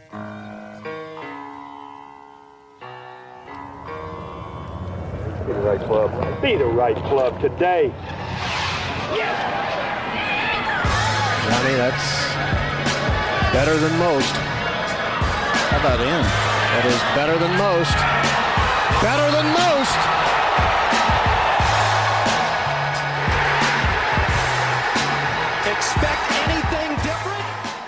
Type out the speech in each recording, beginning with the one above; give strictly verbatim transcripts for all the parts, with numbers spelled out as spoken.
Be the right club. Be the right club today. Yes! Johnny, that's better than most. How about in? That is better than most. Better than most. Expect anything different?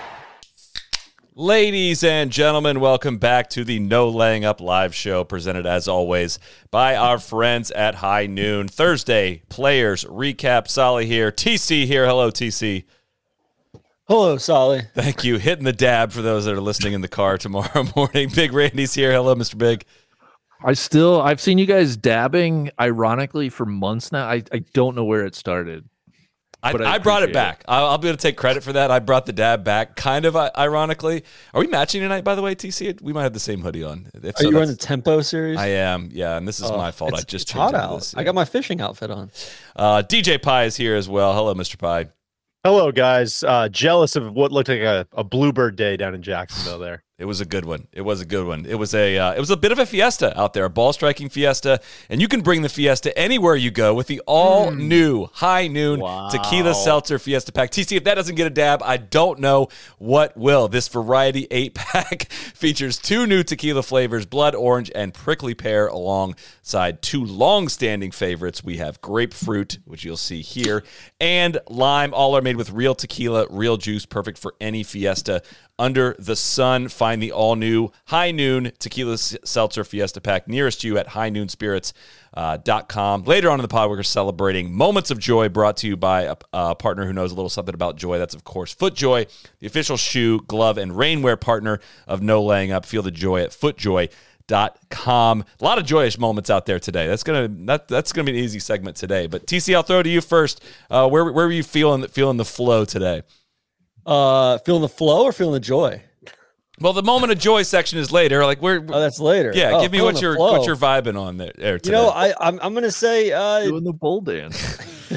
Ladies and gentlemen, welcome back to the No Laying Up live show, presented as always by our friends at High Noon. Thursday Players Recap. Solly here. T C here. Hello, T C. Hello, Solly. Thank you. Hitting the dab for those that are listening in the car tomorrow morning. Big Randy's here. Hello, Mister Big. I still, I've seen you guys dabbing, ironically, for months now. I, I don't know where it started. I, I, I brought it appreciate back. I'll, I'll be able to take credit for that. I brought the dab back, kind of uh, ironically. Are we matching tonight, by the way, T C? We might have the same hoodie on. If Are so, you that's- on the Tempo series? I am, yeah, and this is Oh, my fault. I it's- just it's changed hot into out. this, I yeah. got my fishing outfit on. Uh, D J Pie is here as well. Hello, Mister Pie. Hello, guys. Uh, jealous of what looked like a, a bluebird day down in Jacksonville there. It was a good one. It was a good one. It was a uh, it was a bit of a fiesta out there, a ball striking fiesta, and you can bring the fiesta anywhere you go with the all new High Noon Wow. Tequila Seltzer Fiesta Pack. T C, if that doesn't get a dab, I don't know what will. This variety eight pack features two new tequila flavors, blood orange and prickly pear, alongside two long-standing favorites. We have grapefruit, which you'll see here, and lime. All are made with real tequila, real juice, perfect for any fiesta under the sun. Find the all-new High Noon Tequila Seltzer Fiesta Pack nearest you at high noon spirits dot com. Later on in the pod, we're celebrating Moments of Joy, brought to you by a, a partner who knows a little something about joy. That's, of course, FootJoy, the official shoe, glove, and rainwear partner of No Laying Up. Feel the joy at foot joy dot com. A lot of joyous moments out there today. That's gonna that, that's gonna be an easy segment today. But T C, I'll throw it to you first. Uh, where where were you feeling feeling the flow today? Uh, feeling the flow or feeling the joy? Well, the moment of joy section is later. Like we're Oh, that's later. yeah. Oh, give me feeling what the you're flow. what you're vibing on there. there You today. know, I I'm I'm gonna say uh, Doing the bull dance.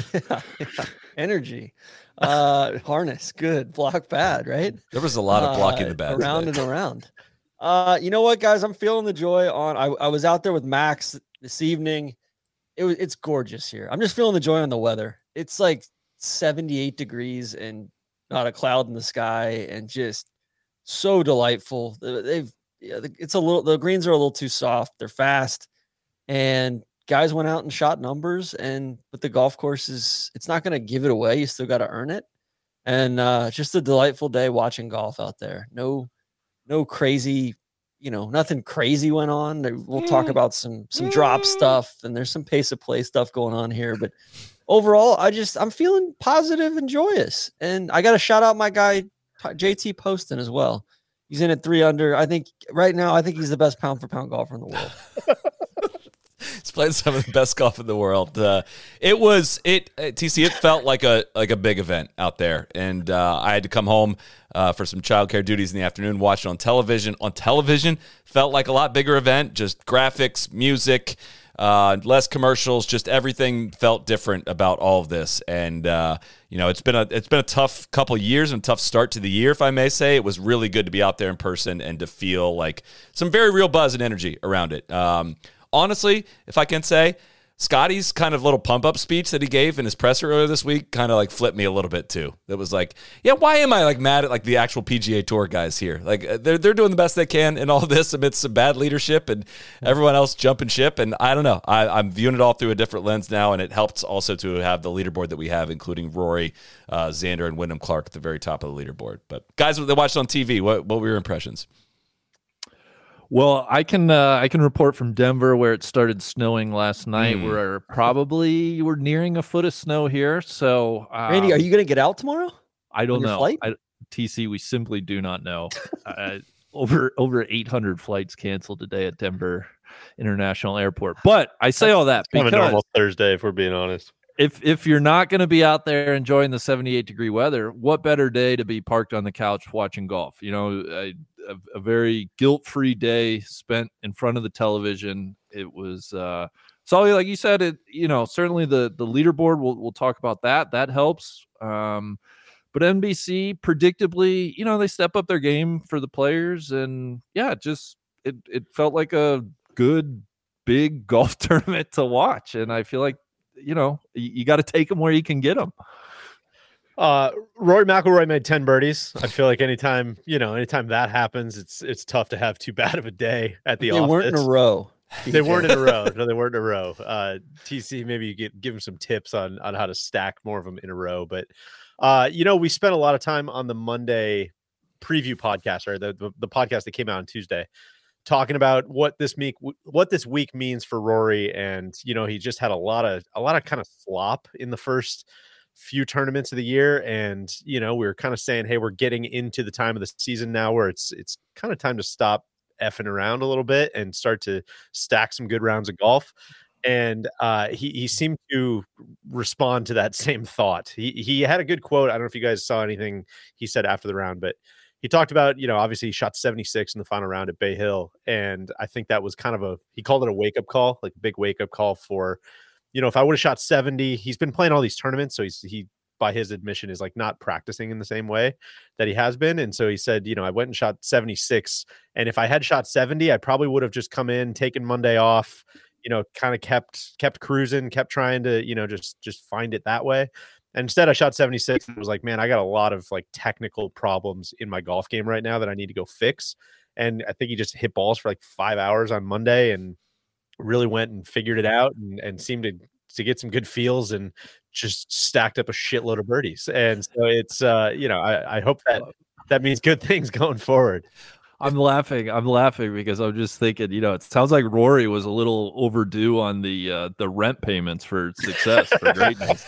energy, uh, harness, good, block bad, right? there was a lot of blocking Uh, the bad around today. and around. Uh, you know what, guys? I'm feeling the joy on. I, I was out there with Max this evening. It was it's gorgeous here. I'm just feeling the joy on the weather. It's like seventy-eight degrees and not a cloud in the sky, and just so delightful. They- They've yeah, the- it's a little the greens are a little too soft. They're fast, and guys went out and shot numbers. And but the golf course is it's not going to give it away. You still got to earn it. And uh, just a delightful day watching golf out there. No, no crazy, you know, nothing crazy went on. There- We'll talk about some some drop stuff, and there's some pace of play stuff going on here. But overall, I just I'm feeling positive and joyous. And I got to shout out my guy J T Poston as well. He's in at three under. I think right now, I think he's the best pound for pound golfer in the world. He's playing some of the best golf in the world. Uh, it was it uh, T C. It felt like a like a big event out there, and uh, I had to come home uh, for some childcare duties in the afternoon. Watch it on television. On television, felt like a lot bigger event. Just graphics, music, uh, less commercials. Just everything felt different about all of this. And uh, you know, it's been a it's been a tough couple of years and a tough start to the year, if I may say. It was really good to be out there in person and to feel like some very real buzz and energy around it. Um, Honestly, if I can say, Scotty's kind of little pump-up speech that he gave in his presser earlier this week kind of like flipped me a little bit too. It was like, yeah, why am I like mad at like the actual P G A Tour guys here? Like they're they're doing the best they can in all this amidst some bad leadership and everyone else jumping ship. And I don't know, I, I'm viewing it all through a different lens now, and it helps also to have the leaderboard that we have, including Rory, uh, Xander, and Wyndham Clark at the very top of the leaderboard. But guys, they watched on T V. What what were your impressions? Well, I can uh, I can report from Denver, where it started snowing last night. Mm. We're probably we're nearing a foot of snow here. So, um, Randy, are you going to get out tomorrow? I don't on your know. flight? I, T C, we simply do not know. uh, over over eight hundred flights canceled today at Denver International Airport. But I say all that Kind of a because normal Thursday, if we're being honest. if if you're not going to be out there enjoying the seventy-eight degree weather, what better day to be parked on the couch watching golf? You know, a, a, a very guilt-free day spent in front of the television. It was uh, so, like you said, it. You know, certainly the the leaderboard. We'll we'll talk about that. That helps. Um, But N B C, predictably, you know, they step up their game for the players, and yeah, just it it felt like a good big golf tournament to watch. And I feel like, you know, you, you got to take them where you can get them. Uh, Rory McIlroy made ten birdies. I feel like anytime, you know, anytime that happens, it's it's tough to have too bad of a day at the They office. weren't in a row. They weren't in a row. No, they weren't in a row. Uh, T C, maybe you get give him some tips on on how to stack more of them in a row. But uh, you know, we spent a lot of time on the Monday preview podcast, or the, the the podcast that came out on Tuesday, talking about what this week what this week means for Rory. And you know, he just had a lot of a lot of kind of slop in the first few tournaments of the year, and you know, we were kind of saying, hey, we're getting into the time of the season now where it's it's kind of time to stop effing around a little bit and start to stack some good rounds of golf. And uh he he seemed to respond to that same thought. He he had a good quote. I don't know if you guys saw anything he said after the round, but he talked about, you know, obviously he shot seventy-six in the final round at Bay Hill, and I think that was kind of a, he called it a wake-up call, like a big wake-up call for, you know, if I would have shot seventy, he's been playing all these tournaments. So he's, he, by his admission, is like not practicing in the same way that he has been. And so he said, you know, I went and shot seventy-six. And if I had shot seventy, I probably would have just come in, taken Monday off, you know, kind of kept, kept cruising, kept trying to, you know, just, just find it that way. And instead I shot seventy-six and was like, man, I got a lot of like technical problems in my golf game right now that I need to go fix. And I think he just hit balls for like five hours on Monday and really went and figured it out, and, and seemed to, to get some good feels, and just stacked up a shitload of birdies. And so it's, uh, you know, I, I hope that that means good things going forward. I'm laughing. I'm laughing because I'm just thinking, you know, it sounds like Rory was a little overdue on the uh, the rent payments for success, for greatness.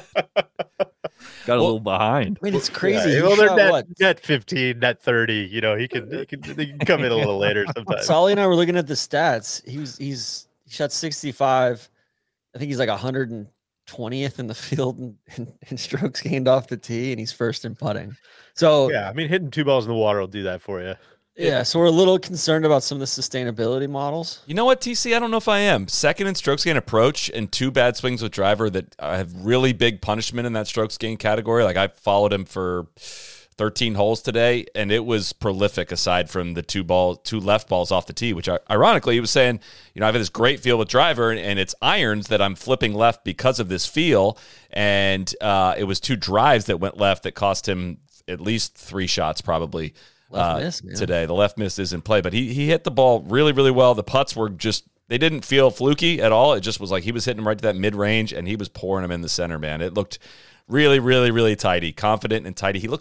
Got a Well, little behind. I mean, it's crazy. Yeah, He well, they're shot net, what? net fifteen, net thirty. You know, he can, he can, he can come in a little later sometimes. Solly and I were looking at the stats. He was he's he shot sixty-five. I think he's like one hundred twentieth in the field in, in, in strokes gained off the tee, and he's first in putting. So Yeah, I mean, hitting two balls in the water will do that for you. yeah, so we're a little concerned about some of the sustainability models. You know what, T C? I don't know if I am. Second in strokes gain approach and two bad swings with driver that have really big punishment in that strokes gain category. Like, I followed him for thirteen holes today, and it was prolific aside from the two ball, two left balls off the tee, which ironically he was saying, you know, I've had this great feel with driver, and, and it's irons that I'm flipping left because of this feel. And uh, it was two drives that went left that cost him at least three shots probably. Left Uh, miss, man. today. The left miss is in play, but he he hit the ball really, really well. The putts were just, they didn't feel fluky at all. It just was like he was hitting them right to that mid-range, and he was pouring them in the center, man. It looked really, really, really tidy, confident and tidy. He looks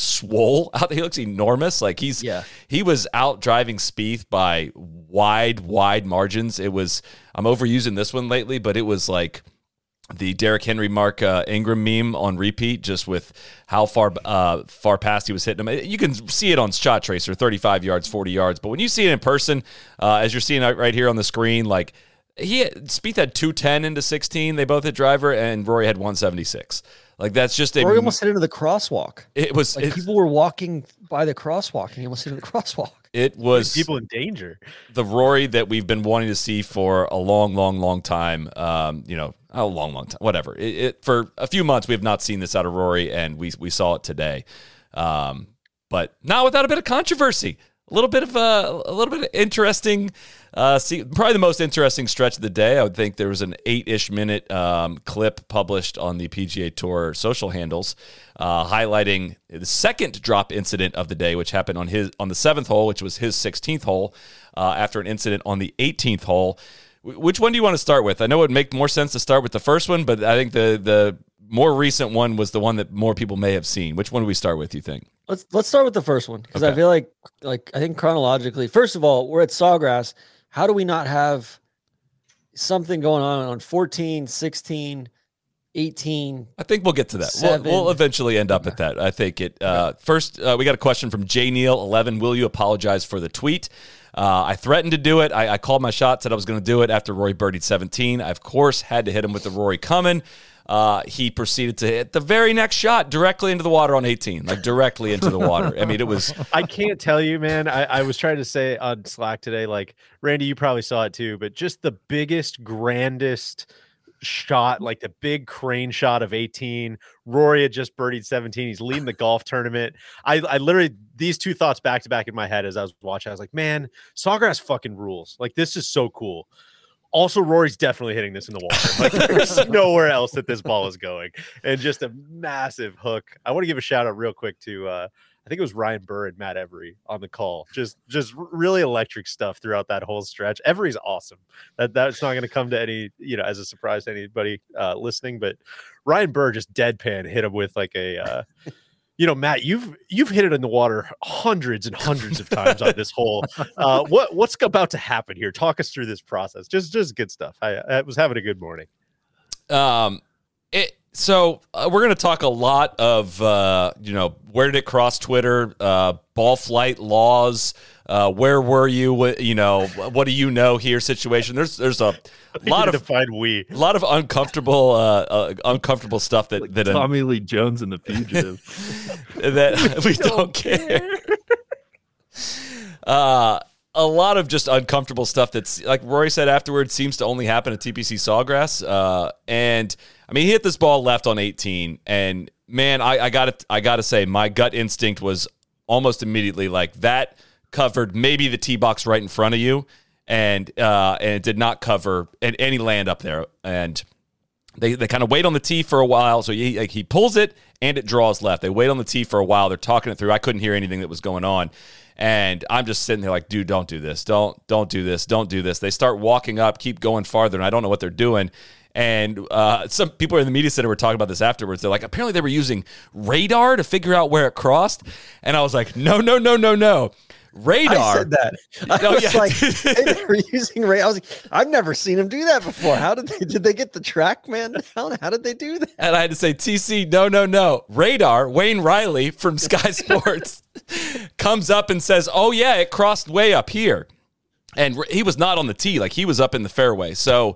swole out there. He looks enormous. Like he's, Yeah. he was out driving Spieth by wide, wide margins. It was, I'm overusing this one lately, but it was like the Derrick Henry, Mark uh, Ingram meme on repeat, just with how far uh, far past he was hitting them. You can see it on Shot Tracer, thirty-five yards, forty yards. But when you see it in person, uh, as you're seeing it right here on the screen, like he had, Spieth had two ten into sixteen. They both hit driver, and Rory had one seventy-six. Like, that's just a. Rory almost hit into the crosswalk. It was. Like, It, people were walking by the crosswalk, and he almost hit into the crosswalk. it was People in danger. the Rory that we've been wanting to see for a long, long, long time. Um, you know, a long, long time, whatever. It, it for a few months we have not seen this out of Rory, and we we saw it today. Um, but not without a bit of controversy. A little bit of a, a little bit of interesting. Uh, see, probably the most interesting stretch of the day. I would think there was an eight-ish minute um, clip published on the P G A Tour social handles, uh, highlighting the second drop incident of the day, which happened on his on the seventh hole, which was his sixteenth hole, uh, after an incident on the eighteenth hole. W- which one do you want to start with? I know it would make more sense to start with the first one, but I think the the more recent one was the one that more people may have seen. Which one do we start with, you think? Let's let's start with the first one, because I Okay. feel like like I think chronologically, first of all, we're at Sawgrass. How do we not have something going on on fourteen, sixteen, eighteen? I think we'll get to that. We'll, Seven. we'll eventually end up at that. I think it. Uh, first, uh, we got a question from J Neal eleven. Will you apologize for the tweet? Uh, I threatened to do it. I, I called my shot, said I was going to do it after Rory birdied seventeen. I, of course, had to hit him with the Rory coming. Uh, he proceeded to hit the very next shot directly into the water on eighteen, like directly into the water. I mean, it was. I can't tell you, man. I, I was trying to say on Slack today, like, Randy, you probably saw it too, but just the biggest, grandest shot, like the big crane shot of eighteen. Rory had just birdied seventeen. He's leading the golf tournament. I, I literally, these two thoughts back to back in my head as I was watching. I was like, man, Sawgrass fucking rules. Like, this is so cool. Also, Rory's definitely hitting this in the water. Like, there's nowhere else that this ball is going. And just a massive hook. I want to give a shout out real quick to, uh, I think it was Ryan Burr and Matt Every on the call. Just just really electric stuff throughout that whole stretch. Every's awesome. That That's not going to come to any, you know, as a surprise to anybody uh, listening. But Ryan Burr just deadpan hit him with like a, uh, you know, Matt, you've you've hit it in the water hundreds and hundreds of times on this hole. Uh, what what's about to happen here? Talk us through this process. Just just good stuff. I, I was having a good morning. Um, it. So uh, we're going to talk a lot of, uh, you know, where did it cross Twitter, uh, ball flight laws, uh, where were you, what, you know, what do you know here situation. There's there's a lot of define we a lot of uncomfortable uh, uh, uncomfortable stuff that Like that Tommy Lee Jones in The Fugitive. that we don't care. uh, a lot of just uncomfortable stuff that's, like Rory said afterwards, seems to only happen at T P C Sawgrass. Uh, and I mean, he hit this ball left on eighteen, and man, I, I gotta, I gotta say, my gut instinct was almost immediately like that covered maybe the tee box right in front of you, and uh, and it did not cover any land up there. And they they kind of wait on the tee for a while, so he like he pulls it and it draws left. They wait on the tee for a while. They're talking it through. I couldn't hear anything that was going on. And I'm just sitting there like, dude, don't do this. Don't, don't do this. Don't do this. They start walking up, keep going farther, and I don't know what they're doing. And uh, some people in the media center were talking about this afterwards. They're like, apparently they were using radar to figure out where it crossed. And I was like, no, no, no, no, no. Radar. I said that. I Oh, was yeah. like, hey, they were using radar. I was like, I've never seen them do that before. How did they, did they get the TrackMan down? How did they do that? And I had to say, T C, no, no, no. Radar, Wayne Riley from Sky Sports, comes up and says, oh, yeah, it crossed way up here. And he was not on the tee. Like, he was up in the fairway. So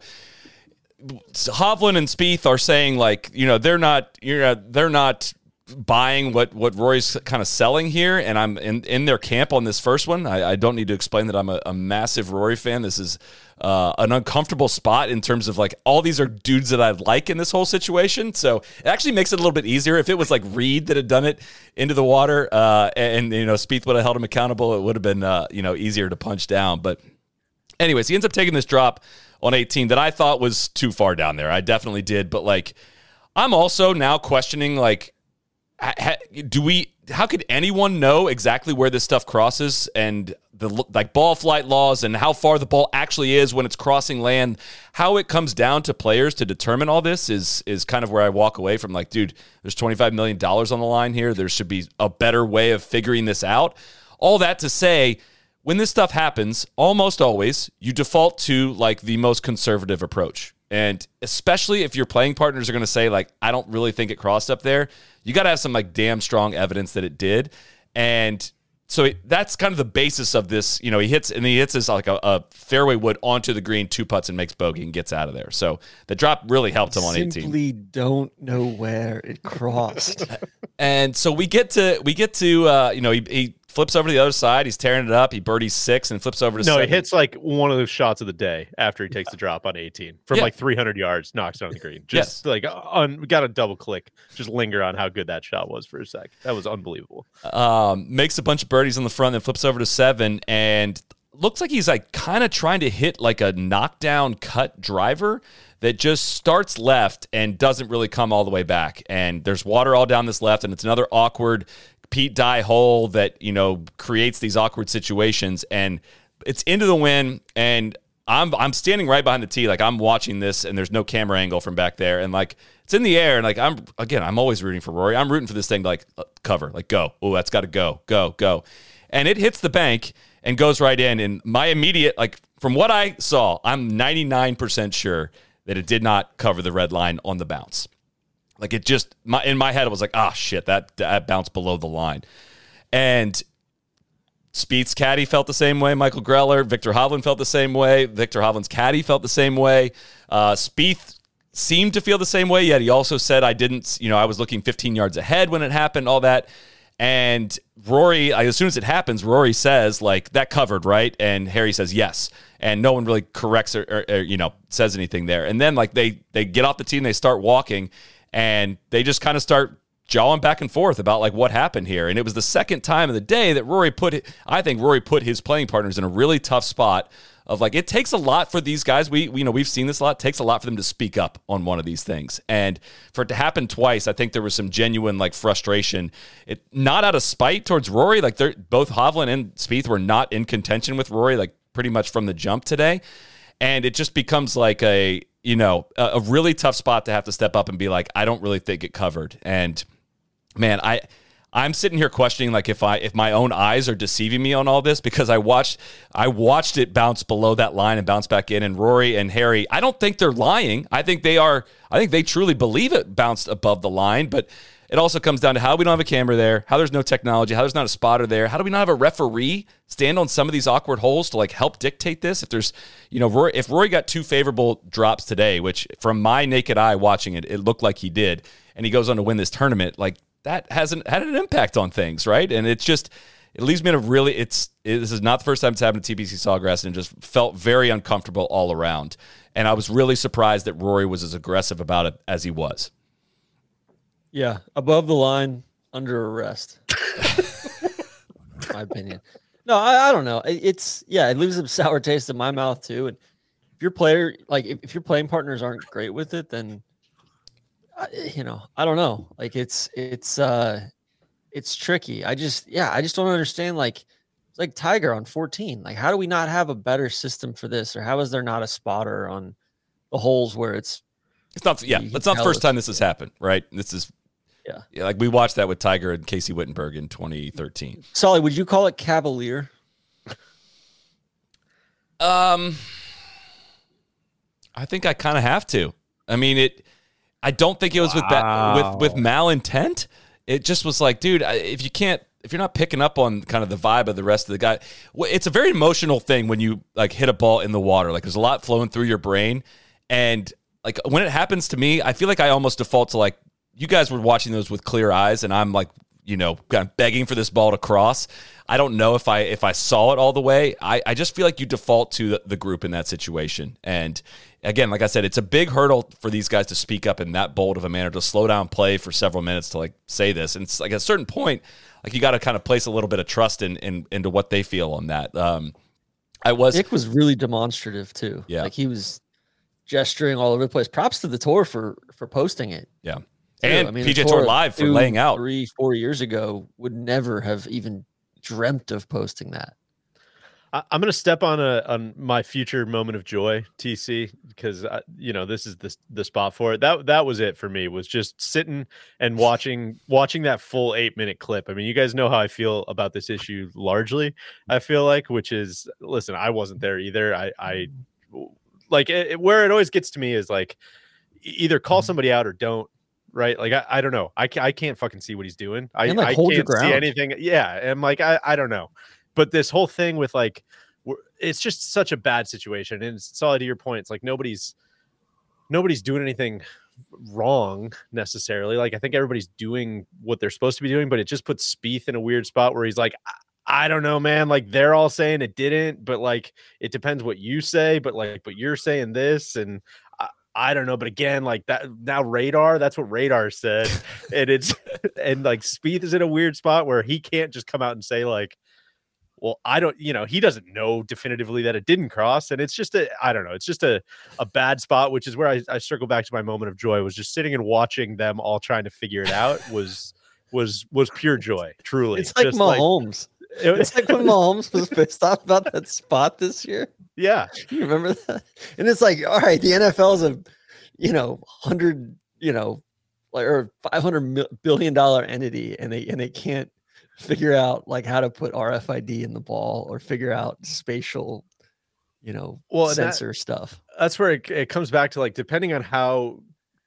Hovland and Spieth are saying, like, you know, they're not, you know, they're not buying what what Rory's kind of selling here, and I'm in, in their camp on this first one. I, I don't need to explain that I'm a, a massive Rory fan. This is uh, an uncomfortable spot in terms of, like, all these are dudes that I like in this whole situation. So it actually makes it a little bit easier. If it was like Reed that had done it into the water, uh, and, you know, Spieth would have held him accountable, it would have been uh, you know, easier to punch down. But anyways, he ends up taking this drop on eighteen that I thought was too far down there. I definitely did, but, like, I'm also now questioning, like, do we, how could anyone know exactly where this stuff crosses, and the, like, ball flight laws and how far the ball actually is when it's crossing land? How it comes down to players to determine all this is is kind of where I walk away from, like, dude, there's twenty-five million dollars on the line here. There should be a better way of figuring this out. All that to say, when this stuff happens, almost always you default to, like, the most conservative approach. And especially if your playing partners are going to say, like, I don't really think it crossed up there, you got to have some, like, damn strong evidence that it did. And so it, that's kind of the basis of this. You know, he hits, and he hits this like a, a fairway wood onto the green, two putts, and makes bogey and gets out of there. So the drop really helped him on eighteen. Simply don't know where it crossed. And so we get to, we get to, uh, you know, he, he flips over to the other side. He's tearing it up. He birdies six and flips over to no, seven. he hits like one of those shots of the day after he takes the drop on eighteen from Yeah. like three hundred yards, knocks it on the green. Just like on, we got to double click, just linger on how good that shot was for a sec. That was unbelievable. Um, makes a bunch of birdies on the front, then flips over to seven, and looks like he's like kind of trying to hit like a knockdown cut driver that just starts left and doesn't really come all the way back. And there's water all down this left, and it's another awkward Pete Dye hole that, you know, creates these awkward situations, and it's into the wind. And I'm I'm standing right behind the tee, like I'm watching this, and there's no camera angle from back there, and like it's in the air, and like I'm again I'm always rooting for Rory. I'm rooting for this thing to like uh, cover, like go, oh that's got to go, go, go, and it hits the bank and goes right in. And my immediate, like, from what I saw, I'm ninety-nine percent sure that it did not cover the red line on the bounce. Like, it just, my in my head, it was like, ah, oh, shit, that, that bounced below the line. And Spieth's caddy felt the same way. Michael Greller, Victor Hovland felt the same way. Victor Hovland's caddy felt the same way. Uh, Spieth seemed to feel the same way, yet he also said, I didn't, you know, I was looking fifteen yards ahead when it happened, all that. And Rory, like, as soon as it happens, Rory says, like, that covered, right? And Harry says, yes. And no one really corrects or, or, or you know, says anything there. And then, like, they they get off the tee and they start walking, and they just kind of start jawing back and forth about, like, what happened here. And it was the second time of the day that Rory put, I think Rory put his playing partners in a really tough spot of, like, it takes a lot for these guys. We, we you know, we've seen this a lot. It takes a lot for them to speak up on one of these things. And for it to happen twice, I think there was some genuine, like, frustration. It not out of spite towards Rory. Like, they're both Hovland and Spieth were not in contention with Rory, like, pretty much from the jump today. And it just becomes like a, you know, a, a really tough spot to have to step up and be like, I don't really think it covered. And man, I I'm sitting here questioning, like, if I if my own eyes are deceiving me on all this, because I watched I watched it bounce below that line and bounce back in. And Rory and Harry, I don't think they're lying. I think they are. I think they truly believe it bounced above the line. But it also comes down to how we don't have a camera there, how there's no technology, how there's not a spotter there, how do we not have a referee stand on some of these awkward holes to, like, help dictate this? If there's, you know, Rory, if Rory got two favorable drops today, which from my naked eye watching it, it looked like he did, and he goes on to win this tournament, like, that hasn't had an impact on things, right? And it's just, it leaves me in a really, it's, it, this is not the first time it's happened at T P C Sawgrass, and it just felt very uncomfortable all around. And I was really surprised that Rory was as aggressive about it as he was. Yeah, above the line, under arrest. My opinion. No, I, I don't know. It, it's, yeah, it leaves a sour taste in my mouth too. And if your player, like, if, if your playing partners aren't great with it, then, you know, I don't know. Like, it's, it's, uh, it's tricky. I just, yeah, I just don't understand. Like, it's like Tiger on fourteen. Like, how do we not have a better system for this? Or how is there not a spotter on the holes where it's, it's not, yeah, it's not the first time this has happened, right? This is, yeah. yeah, like we watched that with Tiger and Casey Wittenberg in twenty thirteen. Solly, would you call it cavalier? Um, I think I kind of have to. I mean, it. I don't think it was with Wow. with with malintent. It just was like, dude, if you can't, if you're not picking up on kind of the vibe of the rest of the guy, it's a very emotional thing when you, like, hit a ball in the water. Like, there's a lot flowing through your brain, and, like, when it happens to me, I feel like I almost default to, like, you guys were watching those with clear eyes, and I'm, like, you know, kind of begging for this ball to cross. I don't know if I if I saw it all the way. I, I just feel like you default to the, the group in that situation. And again, like I said, it's a big hurdle for these guys to speak up in that bold of a manner, to slow down play for several minutes to, like, say this. And it's like at a certain point, like, you got to kind of place a little bit of trust in, in into what they feel on that. Um, I was Nick was really demonstrative too. Yeah. Like, he was gesturing all over the place. Props to the tour for for posting it. yeah. too. And I mean, P G A the Tour tour Live for two, laying out. three, four years ago would never have even dreamt of posting that. I, I'm going to step on a on my future moment of joy, T C, because I, you know, this is the the spot for it. That that was it for me. Was just sitting and watching watching that full eight minute clip. I mean, you guys know how I feel about this issue largely. I feel like, which is, listen, I wasn't there either. I I like it, where it always gets to me is, like, either call somebody out or don't. Right. Like, I, I don't know. I, I can't fucking see what he's doing. I, And, like, I hold your can't see ground. anything. Yeah. I'm like, I, I don't know. But this whole thing with, like, we're, it's just such a bad situation. And it's solid to your point. It's like nobody's nobody's doing anything wrong necessarily. Like, I think everybody's doing what they're supposed to be doing, but it just puts Spieth in a weird spot where he's like, I, I don't know, man. Like, they're all saying it didn't, but, like, it depends what you say, but, like, but you're saying this, and I don't know, but again, like, that now radar, that's what radar said. And it's, and, like, Spieth is in a weird spot where he can't just come out and say, like, well, I don't, you know, he doesn't know definitively that it didn't cross. And it's just a, I don't know, it's just a, a bad spot, which is where I, I circle back to my moment of joy, was just sitting and watching them all trying to figure it out was, was, was pure joy. Truly. It's like Just Mahomes. it was- It's like when Mahomes was pissed off about that spot this year. yeah. You remember that? And it's like, all right, the N F L is a, you know, hundred, you know, like, or five hundred billion dollar entity, and they and they can't figure out, like, how to put R F I D in the ball or figure out spatial, you know, Well, and that- sensor stuff. That's where it, it comes back to, like, depending on how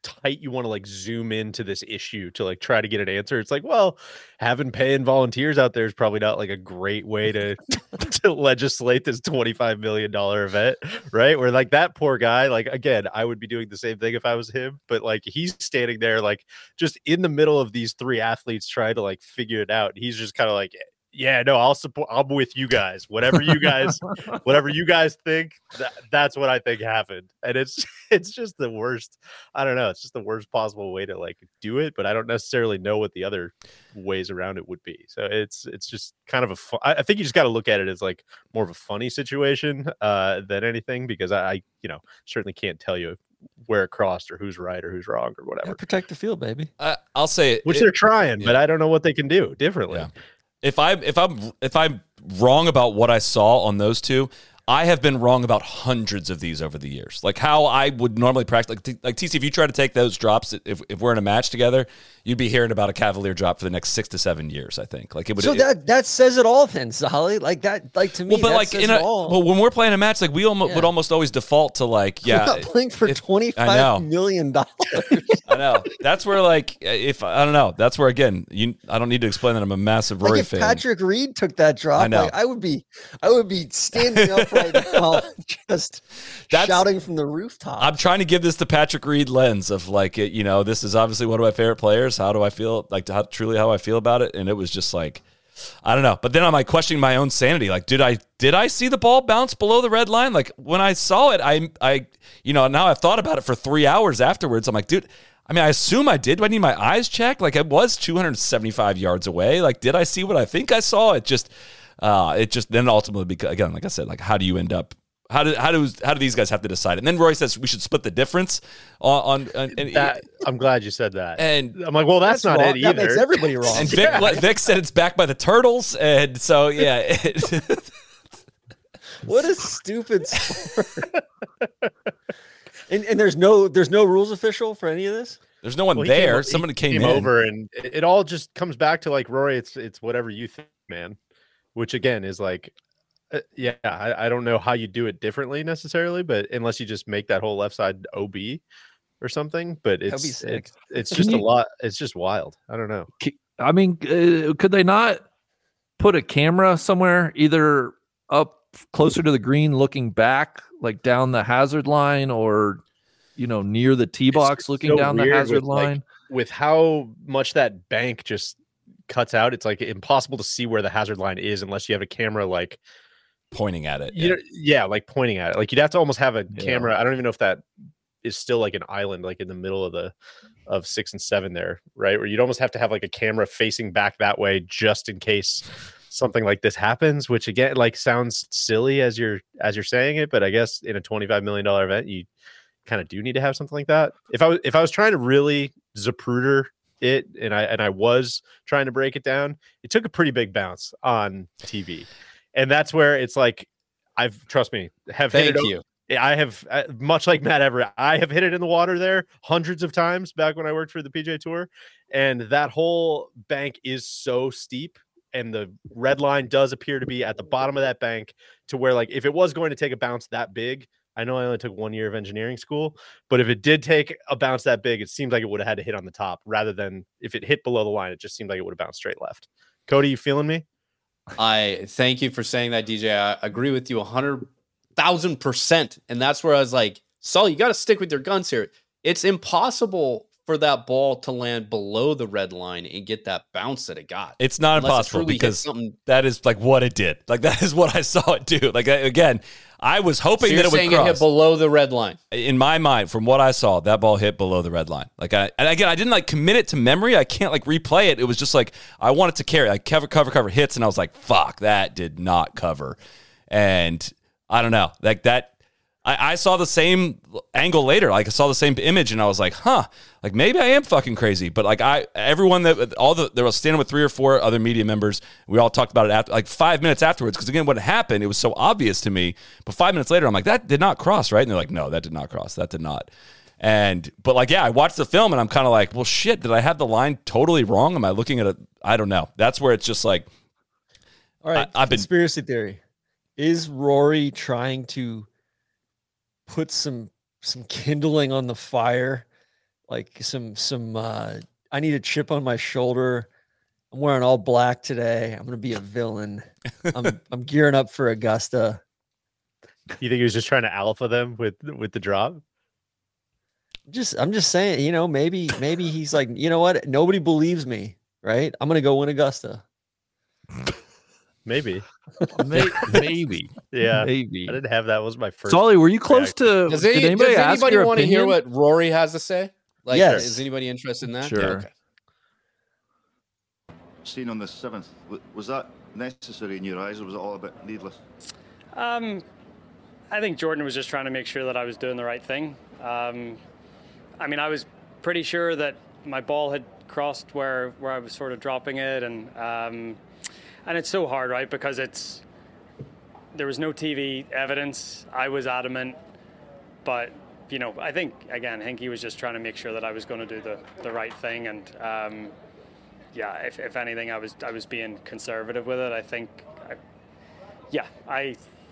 tight you want to like zoom into this issue to like try to get an answer. It's like, well, having paying volunteers out there is probably not like a great way to to legislate this twenty-five million dollars event, right? Where like that poor guy, like again, I would be doing the same thing if I was him, but like he's standing there like just in the middle of these three athletes trying to like figure it out. He's just kind of like, yeah, no, I'll support. I'm with you guys. Whatever you guys, whatever you guys think, that, that's what I think happened. And it's it's just the worst. I don't know. It's just the worst possible way to like do it. But I don't necessarily know what the other ways around it would be. So it's it's just kind of a. Fu- I think you just got to look at it as like more of a funny situation uh, than anything, because I, I, you know, certainly can't tell you where it crossed or who's right or who's wrong or whatever. Yeah, protect the field, baby. Uh, I'll say it, Which it, they're trying, yeah. but I don't know what they can do differently. Yeah. If I if I'm if I'm wrong about what I saw on those two, I have been wrong about hundreds of these over the years. Like how I would normally practice, like, t- like T C, if you try to take those drops, if, if we're in a match together, you'd be hearing about a Cavalier drop for the next six to seven years. I think. Like it would. So it, that that says it all, then, Solly. Like that, like to me, well, but that like says in it a, all. well, when we're playing a match, like we almost Yeah. would almost always default to like, yeah, We're not playing for if- I twenty-five know. million dollars. I know. That's where like if I don't know. That's where again, you I don't need to explain that I'm a massive Rory Like if fan. Patrick Reed took that drop, I know. like I would be, I would be standing up right now, just That's- shouting from the rooftop. I'm trying to give this the Patrick Reed lens of like, it, you know, this is obviously one of my favorite players. How do I feel? Like, how, truly how I feel about it. And it was just like, I don't know. But then I'm like questioning my own sanity. Like, did I did I see the ball bounce below the red line? Like when I saw it, I I you know now I've thought about it for three hours afterwards. I'm like, dude. I mean, I assume I did. Do I need my eyes checked? Like, it was two hundred seventy-five yards away. Like, did I see what I think I saw? It just, uh, it just then ultimately, beca- again, like I said, like, how do you end up? How do how do how do these guys have to decide? And then Roy says we should split the difference on. on and, and, That, I'm glad you said that. and I'm like, well, that's, not wrong. it either. That makes everybody wrong. and Vic, like, Vic said it's backed by the Turtles, and so yeah. It, What a stupid sport. and and there's no there's no rules official for any of this. there's no one Well, he there. came- Somebody he came, came in. over, and it, it all just comes back to like Rory. It's it's whatever you think, man. Which again is like, uh, yeah, I, I don't know how you do it differently necessarily, but unless you just make that whole left side O B or something. But That'd it's be sick. it's, it's Can just a you- lot. It's just wild. I don't know. I mean, uh, could they not put a camera somewhere, either up closer to the green, looking back, like down the hazard line, or you know, near the tee box, It's looking so down the weird hazard with, like, line? With how much that bank just cuts out, it's like impossible to see where the hazard line is unless you have a camera like pointing at it. you Yeah. know, yeah, like pointing at it. Like you'd have to almost have a Yeah. camera. I don't even know if that is still like an island, like in the middle of the of six and seven there, right? Where you'd almost have to have like a camera facing back that way just in case something like this happens, which again like sounds silly as you're as you're saying it, but I guess in a twenty-five million dollar event, you kind of do need to have something like that. If I was if I was trying to really Zapruder it and I and I was trying to break it down, it took a pretty big bounce on T V. And that's where it's like, I've trust me, have hit Thank it o- you. I have uh, much like Matt Everett, I have hit it in the water there hundreds of times back when I worked for the P G A Tour, and that whole bank is so steep, and the red line does appear to be at the bottom of that bank, to where like if it was going to take a bounce that big, I know I only took one year of engineering school, but if it did take a bounce that big, it seems like it would have had to hit on the top rather than if it hit below the line, it just seemed like it would have bounced straight left. Cody, you feeling me? I thank you for saying that, D J. I agree with you a hundred thousand percent. And that's where I was like, Saul, you got to stick with your guns here. It's impossible for that ball to land below the red line and get that bounce that it got. It's not Unless it impossible truly hit because something. that is like what it did. Like that is what I saw it do. Like I- again, I was So hoping you're that it would saying it hit cross. below the red line. In my mind, from what I saw, that ball hit below the red line. Like I, and again, I didn't like commit it to memory. I can't like replay it. It was just like I wanted to carry, like cover, cover, cover hits, and I was like, "Fuck, that did not cover." And I don't know, like that. I, I saw the same angle later. Like I saw the same image, and I was like, "Huh, like maybe I am fucking crazy." But like I, everyone that all the, they were standing with three or four other media members. We all talked about it after, like five minutes afterwards. Because again, what happened, it was so obvious to me. But five minutes later, I'm like, "That did not cross, right?" And they're like, "No, that did not cross. That did not." And but like, yeah, I watched the film, and I'm kind of like, "Well, shit, did I have the line totally wrong? Am I looking at it? I don't know." That's where it's just like, All right, I- I've been- conspiracy theory. Is Rory trying to put some some kindling on the fire like some some. Uh, I need a chip on my shoulder. I'm wearing all black today. I'm gonna be a villain. I'm I'm gearing up for Augusta. You think he was just trying to alpha them with with the drop? Just I'm just saying, you know, maybe maybe he's like, you know what? Nobody believes me, right? I'm gonna go win Augusta. Maybe. Maybe. Yeah. Maybe. I didn't have that. Was my first. Solly, were you close to? Does, did any, anybody, does ask anybody your want to hear opinion? what Rory has to say? Like, Yes. is anybody interested in that? Sure. Yeah, okay. Seen on the seventh, w- was that necessary in your eyes, or was it all a bit needless? Um, I think Jordan was just trying to make sure that I was doing the right thing. Um, I mean, I was pretty sure that my ball had crossed where, where I was sort of dropping it, and um, and it's so hard, right? Because it's there was no T V evidence. I was adamant, but you know, I think again, Hinkie was just trying to make sure that I was going to do the, the right thing, and um, yeah, if, if anything, I was I was being conservative with it. I think, I, yeah, I.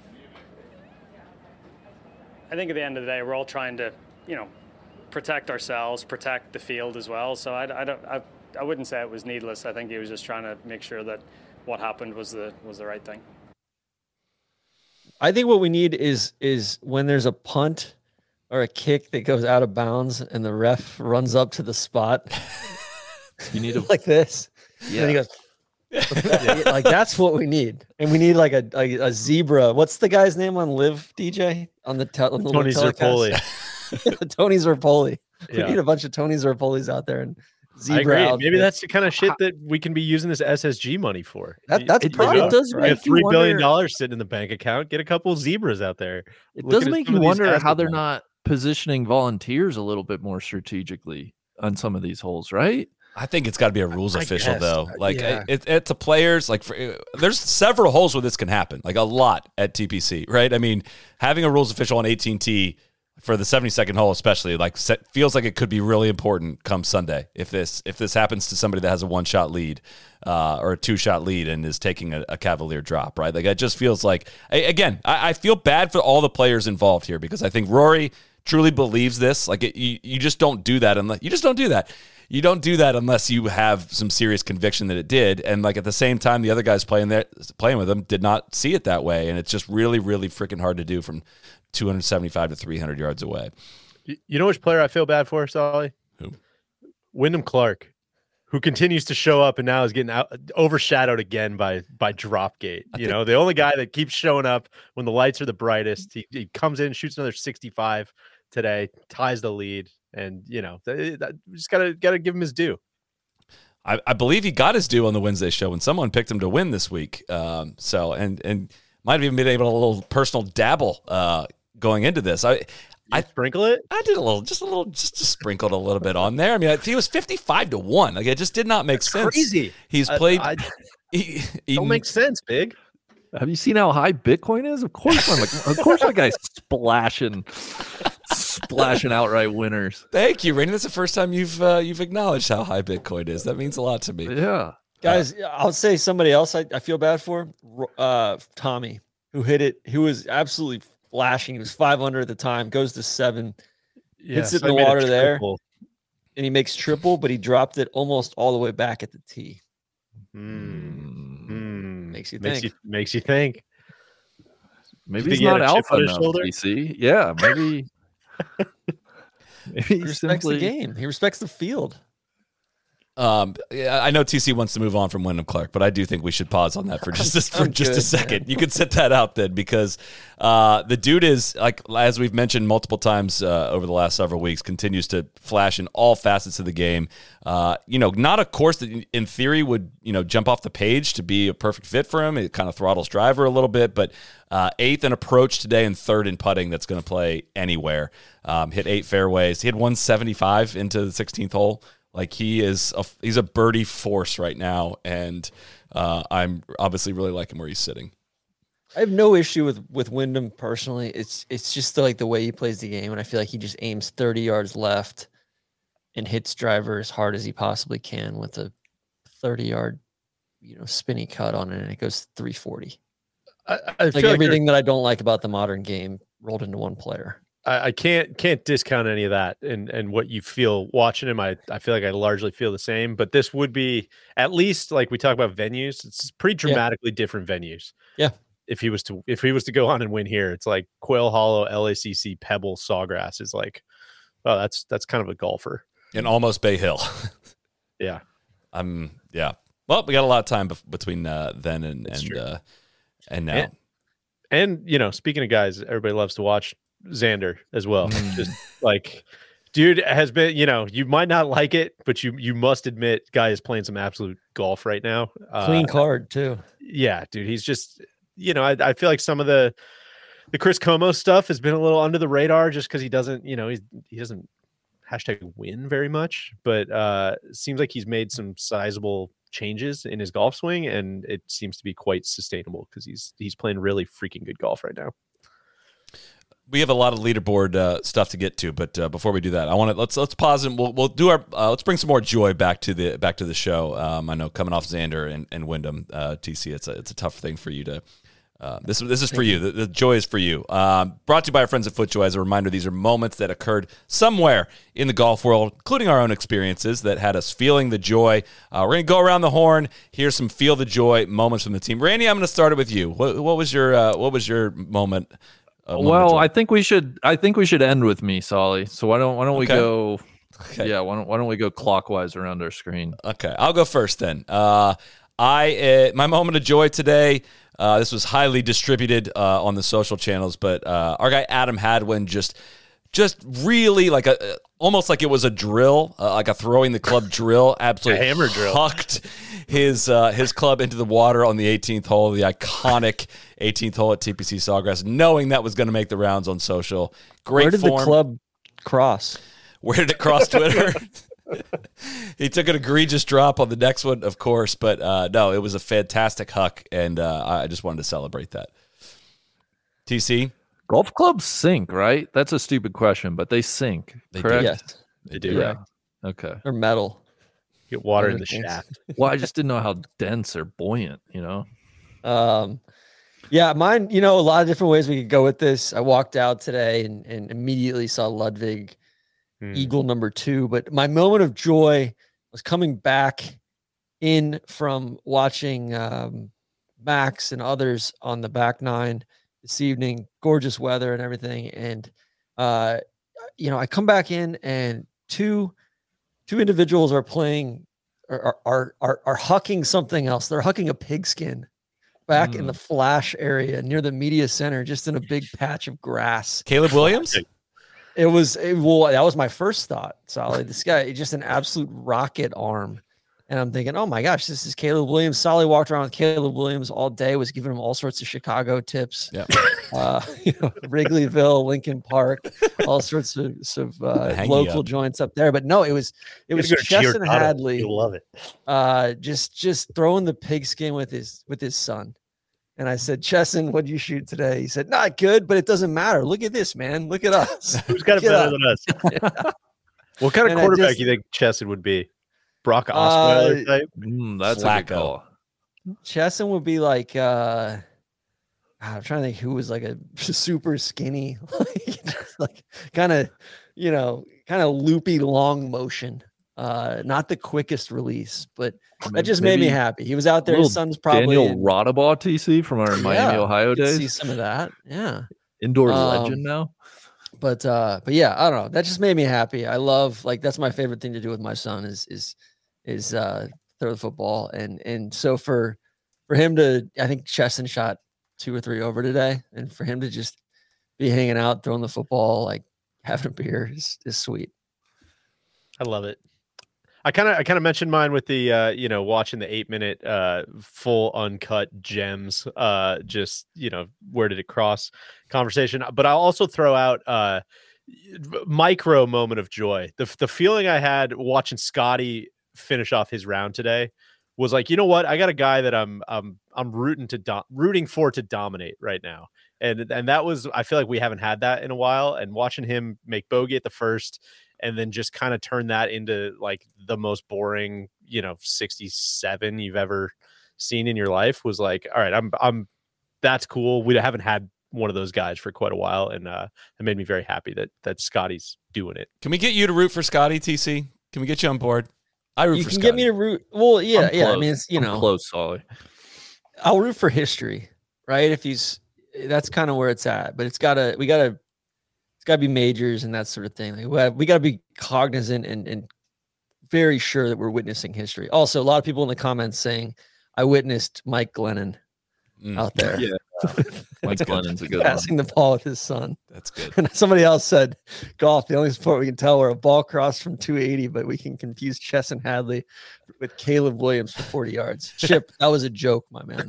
I think at the end of the day, we're all trying to, you know, protect ourselves, protect the field as well. So I, I don't, I, I wouldn't say it was needless. I think he was just trying to make sure that what happened was the was the right thing. I think what we need is is when there's a punt or a kick that goes out of bounds and the ref runs up to the spot. You need to like this. Yeah. And he goes, like that's what we need, and we need like a, a a zebra. What's the guy's name on Live D J on the, te- on the Tony Zerpoli. Tony Zerpoli. We Yeah. need a bunch of Tony Zerpolis out there and I zebra. agree. out Maybe there. that's the kind of shit that we can be using this S S G money for. That- that's It, probably it does We make have you three billion wonder- dollars sitting in the bank account. Get a couple of zebras out there. It Looking does at make some you of these wonder how asset they're lines. not positioning volunteers a little bit more strategically on some of these holes, right? I think it's got to be a rules I official guess. though. Like Yeah. it, it's a players like for, there's several holes where this can happen. Like a lot at T P C, right? I mean, having a rules official on eighteen T for the seventy-second hole, especially, like set, feels like it could be really important come Sunday if this if this happens to somebody that has a one shot lead uh, or a two shot lead and is taking a, a Cavalier drop, right? Like it just feels like I, again, I, I feel bad for all the players involved here because I think Rory truly believes this. Like it, you, you just don't do that unless you just don't do that. You don't do that unless you have some serious conviction that it did. And like at the same time, the other guys playing there, playing with them did not see it that way. And it's just really, really freaking hard to do from two seventy-five to three hundred yards away. You- You know which player I feel bad for, Solly? Who? Wyndham Clark, who continues to show up and now is getting out, overshadowed again by by Dropgate. You know, the only guy that keeps showing up when the lights are the brightest. He, he comes in, shoots another sixty-five today, ties the lead, and you know, th- th- just gotta gotta give him his due. I, I believe he got his due on the Wednesday show when someone picked him to win this week. Um, so and and might have even been able to a little personal dabble uh, going into this. I I sprinkle it. I did a little, just a little, just, just sprinkled a little bit on there. I mean, he was fifty-five to one. Like it just did not make sense. Crazy. He's I- played. I- he, he, Don't make sense, big. Have you seen how high Bitcoin is? Of course, I'm like, of course, that guy's splashing, splashing outright winners. Thank you, Rainey. That's the first time you've uh, you've acknowledged how high Bitcoin is. That means a lot to me. Yeah, Guys, I'll say somebody else I, I feel bad for. Uh, Tommy, who hit it, who was absolutely flashing. He was five under at the time, goes to seven, hits it so in I the made a water there, triple. and he makes triple, but he dropped it almost all the way back at the tee. Mm. Mm. Makes you makes think. you makes you think. maybe think he's he had not a chip alpha on his enough. shoulder? D C, yeah, maybe. maybe He he respects simply the game. He respects the field. Um, yeah, I know T C wants to move on from Wyndham Clark, but I do think we should pause on that for just a, for I'm just a good, second. man. You could sit that out then, because uh, the dude is, like, as we've mentioned multiple times uh, over the last several weeks, continues to flash in all facets of the game. Uh, you know, not a course that in theory would, you know, jump off the page to be a perfect fit for him. It kind of throttles driver a little bit, but uh, eighth in approach today and third in putting that's going to play anywhere. Um, hit eight fairways. He had one seventy-five into the sixteenth hole. Like he is, a, he's a birdie force right now, and uh, I'm obviously really liking where he's sitting. I have no issue with with Wyndham personally. It's it's just the, like the way he plays the game, and I feel like he just aims thirty yards left and hits driver as hard as he possibly can with a thirty yard, you know, spinny cut on it, and it goes three forty. I, I Like feel like everything that I don't like about the modern game rolled into one player. I, I can't can't discount any of that and and what you feel watching him. I I feel like I largely feel the same, but this would be at least like we talk about venues. It's pretty dramatically yeah. different venues. Yeah. If he was to if he was to go on and win here, it's like Quail Hollow, L A C C, Pebble, Sawgrass is like, oh, that's that's kind of a golfer. And almost Bay Hill. yeah. I'm yeah. Well, we got a lot of time bef- between uh, then and that's and uh, and now. And, and you know, speaking of guys, everybody loves to watch Xander as well. Just like, dude has been. You know, you might not like it, but you you must admit, guy is playing some absolute golf right now. Clean uh, card too. Yeah, dude, he's just. You know, I, I feel like some of the the Chris Como stuff has been a little under the radar just because he doesn't, you know, he he doesn't hashtag win very much, but uh, it seems like he's made some sizable changes in his golf swing, and it seems to be quite sustainable because he's he's playing really freaking good golf right now. We have a lot of leaderboard uh, stuff to get to, but uh, before we do that, I want to let's let's pause and we'll we'll do our uh, let's bring some more joy back to the back to the show. Um, I know coming off Xander and and Wyndham, uh, T C, it's a it's a tough thing for you to. Uh, this this is for you. The, the joy is for you. Um, brought to you by our friends at FootJoy. As a reminder, these are moments that occurred somewhere in the golf world, including our own experiences that had us feeling the joy. Uh, we're gonna go around the horn. Here's some feel the joy moments from the team. Randy, I'm gonna start it with you. What, what was your uh, what was your moment? Uh, well, I think we should. I think we should end with me, Solly. So why don't why don't we Okay. go? Okay. Yeah, why don't why don't we go clockwise around our screen? Okay, I'll go first then. Uh, I uh, my moment of joy today. Uh, this was highly distributed uh, on the social channels, but uh, our guy Adam Hadwin just, just really like a almost like it was a drill, uh, like a throwing the club drill. Absolutely, A hammer drill. Hucked his uh, his club into the water on the eighteenth hole, the iconic eighteenth hole at T P C Sawgrass, knowing that was going to make the rounds on social. Great Where did form. the club cross? Where did it cross Twitter? He took an egregious drop on the next one, of course, but uh, no, it was a fantastic huck, and uh, I just wanted to celebrate that. T C? Golf clubs sink, right? That's a stupid question, but they sink, They correct? do. Yes, They do. Yeah. Okay. or metal. Get water in Other the things. shaft. Well, I just didn't know how dense or buoyant, you know? Um, yeah, mine. You know, a lot of different ways we could go with this. I walked out today and, and immediately saw Ludwig Hmm. Eagle number two. But my moment of joy was coming back in from watching um, Max and others on the back nine this evening. Gorgeous weather and everything, and uh, you know, I come back in and two two individuals are playing are are are, are hucking something else. They're hucking a pigskin back Mm. in the flash area near the media center, just in a big patch of grass. Caleb Williams? It was it, well, that was my first thought. Solly, this guy, just an absolute rocket arm. And I'm thinking, oh my gosh, this is Caleb Williams. Solly walked around with Caleb Williams all day, was giving him all sorts of Chicago tips. Yeah. Uh, you know, Wrigleyville, Lincoln Park, all sorts of, of uh, Hang local you up. joints up there. But no, it was it was Gotta go to Chesson Giordano. Hadley, You'll love it. uh, just just throwing the pigskin with his with his son. And I said, Chesson, what'd you shoot today? He said, not good, but it doesn't matter. Look at this, man. Look at us. Who's got it Get better up. than us? What kind of And I quarterback just- you think Chesson would be? Brock Osweiler Uh, type? Mm, that's a Flacco. good call. Chesson would be like uh I'm trying to think who was like a super skinny, like, just like kind of, you know, kind of loopy long motion. Uh not the quickest release, but that just made me Maybe happy. He was out there. little His son's probably Daniel in- Rodabaugh, T C, from our Miami, Yeah, Ohio you could days. see some of that. Yeah. Indoor Um, legend now. But uh but yeah, I don't know. That just made me happy. I love, like, that's my favorite thing to do with my son is is is uh throw the football. And and so for for him to, I think Chesson shot two or three over today, and for him to just be hanging out, throwing the football, like having a beer is, is sweet. I love it. I kind of I kind of mentioned mine with the uh, you know, watching the eight minute uh, full uncut gems. Uh, just, you know, where did it cross conversation? But I'll also throw out uh, micro moment of joy. The the feeling I had watching Scotty finish off his round today was like, you know what? I got a guy that I'm I'm I'm rooting to do- rooting for to dominate right now. And and that was, I feel like we haven't had that in a while. And watching him make bogey at the first, and then just kind of turn that into like the most boring, you know, sixty-seven you've ever seen in your life, was like, all right, I'm I'm that's cool. We haven't had one of those guys for quite a while, and uh, it made me very happy that that Scotty's doing it. Can we get you to root for Scotty, T C? Can we get you on board? I root You for can Scotty. get me to root. Well, yeah, I'm yeah. I close. mean, it's you I'm know, close, Solly. I'll root for history, right? If he's, that's kind of where it's at. But it's gotta, we gotta, it's gotta be majors and that sort of thing. Like, we, have, we gotta be cognizant and and very sure that we're witnessing history. Also, a lot of people in the comments saying, "I witnessed Mike Glennon Mm. out there Yeah. Mike Glennon's a good one. passing the ball with his son." That's good. And somebody else said, "Golf, the only sport we can tell where a ball crossed from two eighty, but we can confuse Chesson Hadley with Caleb Williams for forty yards." Chip, that was a joke, my man.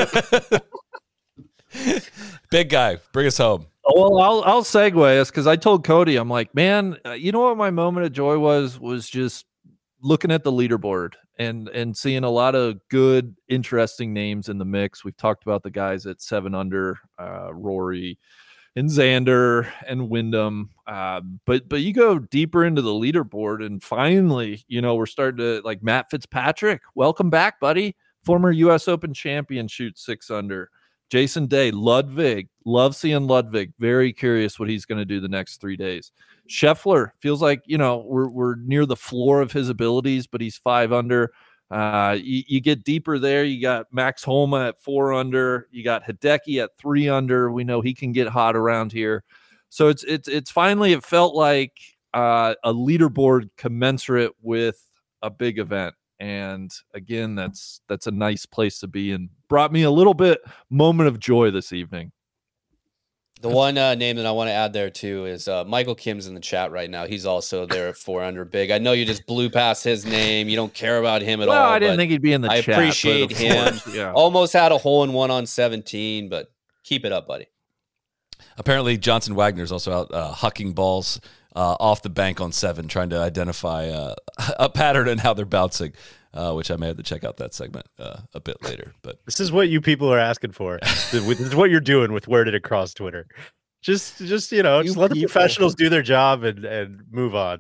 Big guy, bring us home. Well, I'll I'll segue us because I told Cody, I'm like, man, uh, you know what my moment of joy was was just looking at the leaderboard and and seeing a lot of good, interesting names in the mix. We've talked about the guys at seven under, uh, Rory and Xander and Wyndham, uh, but but you go deeper into the leaderboard, and finally, you know, we're starting to like Matt Fitzpatrick. Welcome back, buddy. Former U S Open champion shoots six under. Jason Day, Ludwig, love seeing Ludwig. Very curious what he's going to do the next three days. Scheffler feels like, you know, we're we're near the floor of his abilities, but he's five under. Uh, you, you get deeper there. You got Max Homa at four under. You got Hideki at three under. We know he can get hot around here. So it's it's it's finally it felt like uh, a leaderboard commensurate with a big event. And again, that's that's a nice place to be, and brought me a little bit moment of joy this evening. The one uh, name that I want to add there too is uh, Michael Kim's in the chat right now. He's also there at four under big. I know you just blew past his name. You don't care about him at well, all. I didn't but think he'd be in the I chat. but appreciate of him. course, yeah. Almost had a hole in one on seventeen, but keep it up, buddy. Apparently, Johnson Wagner's also out uh, hucking balls uh, off the bank on seven, trying to identify uh, a pattern and how they're bouncing, uh, which I may have to check out that segment uh, a bit later. But This is what you people are asking for. This is what you're doing with Where Did It Cross Twitter. Just, just you know, just You let the people. professionals do their job and and move on.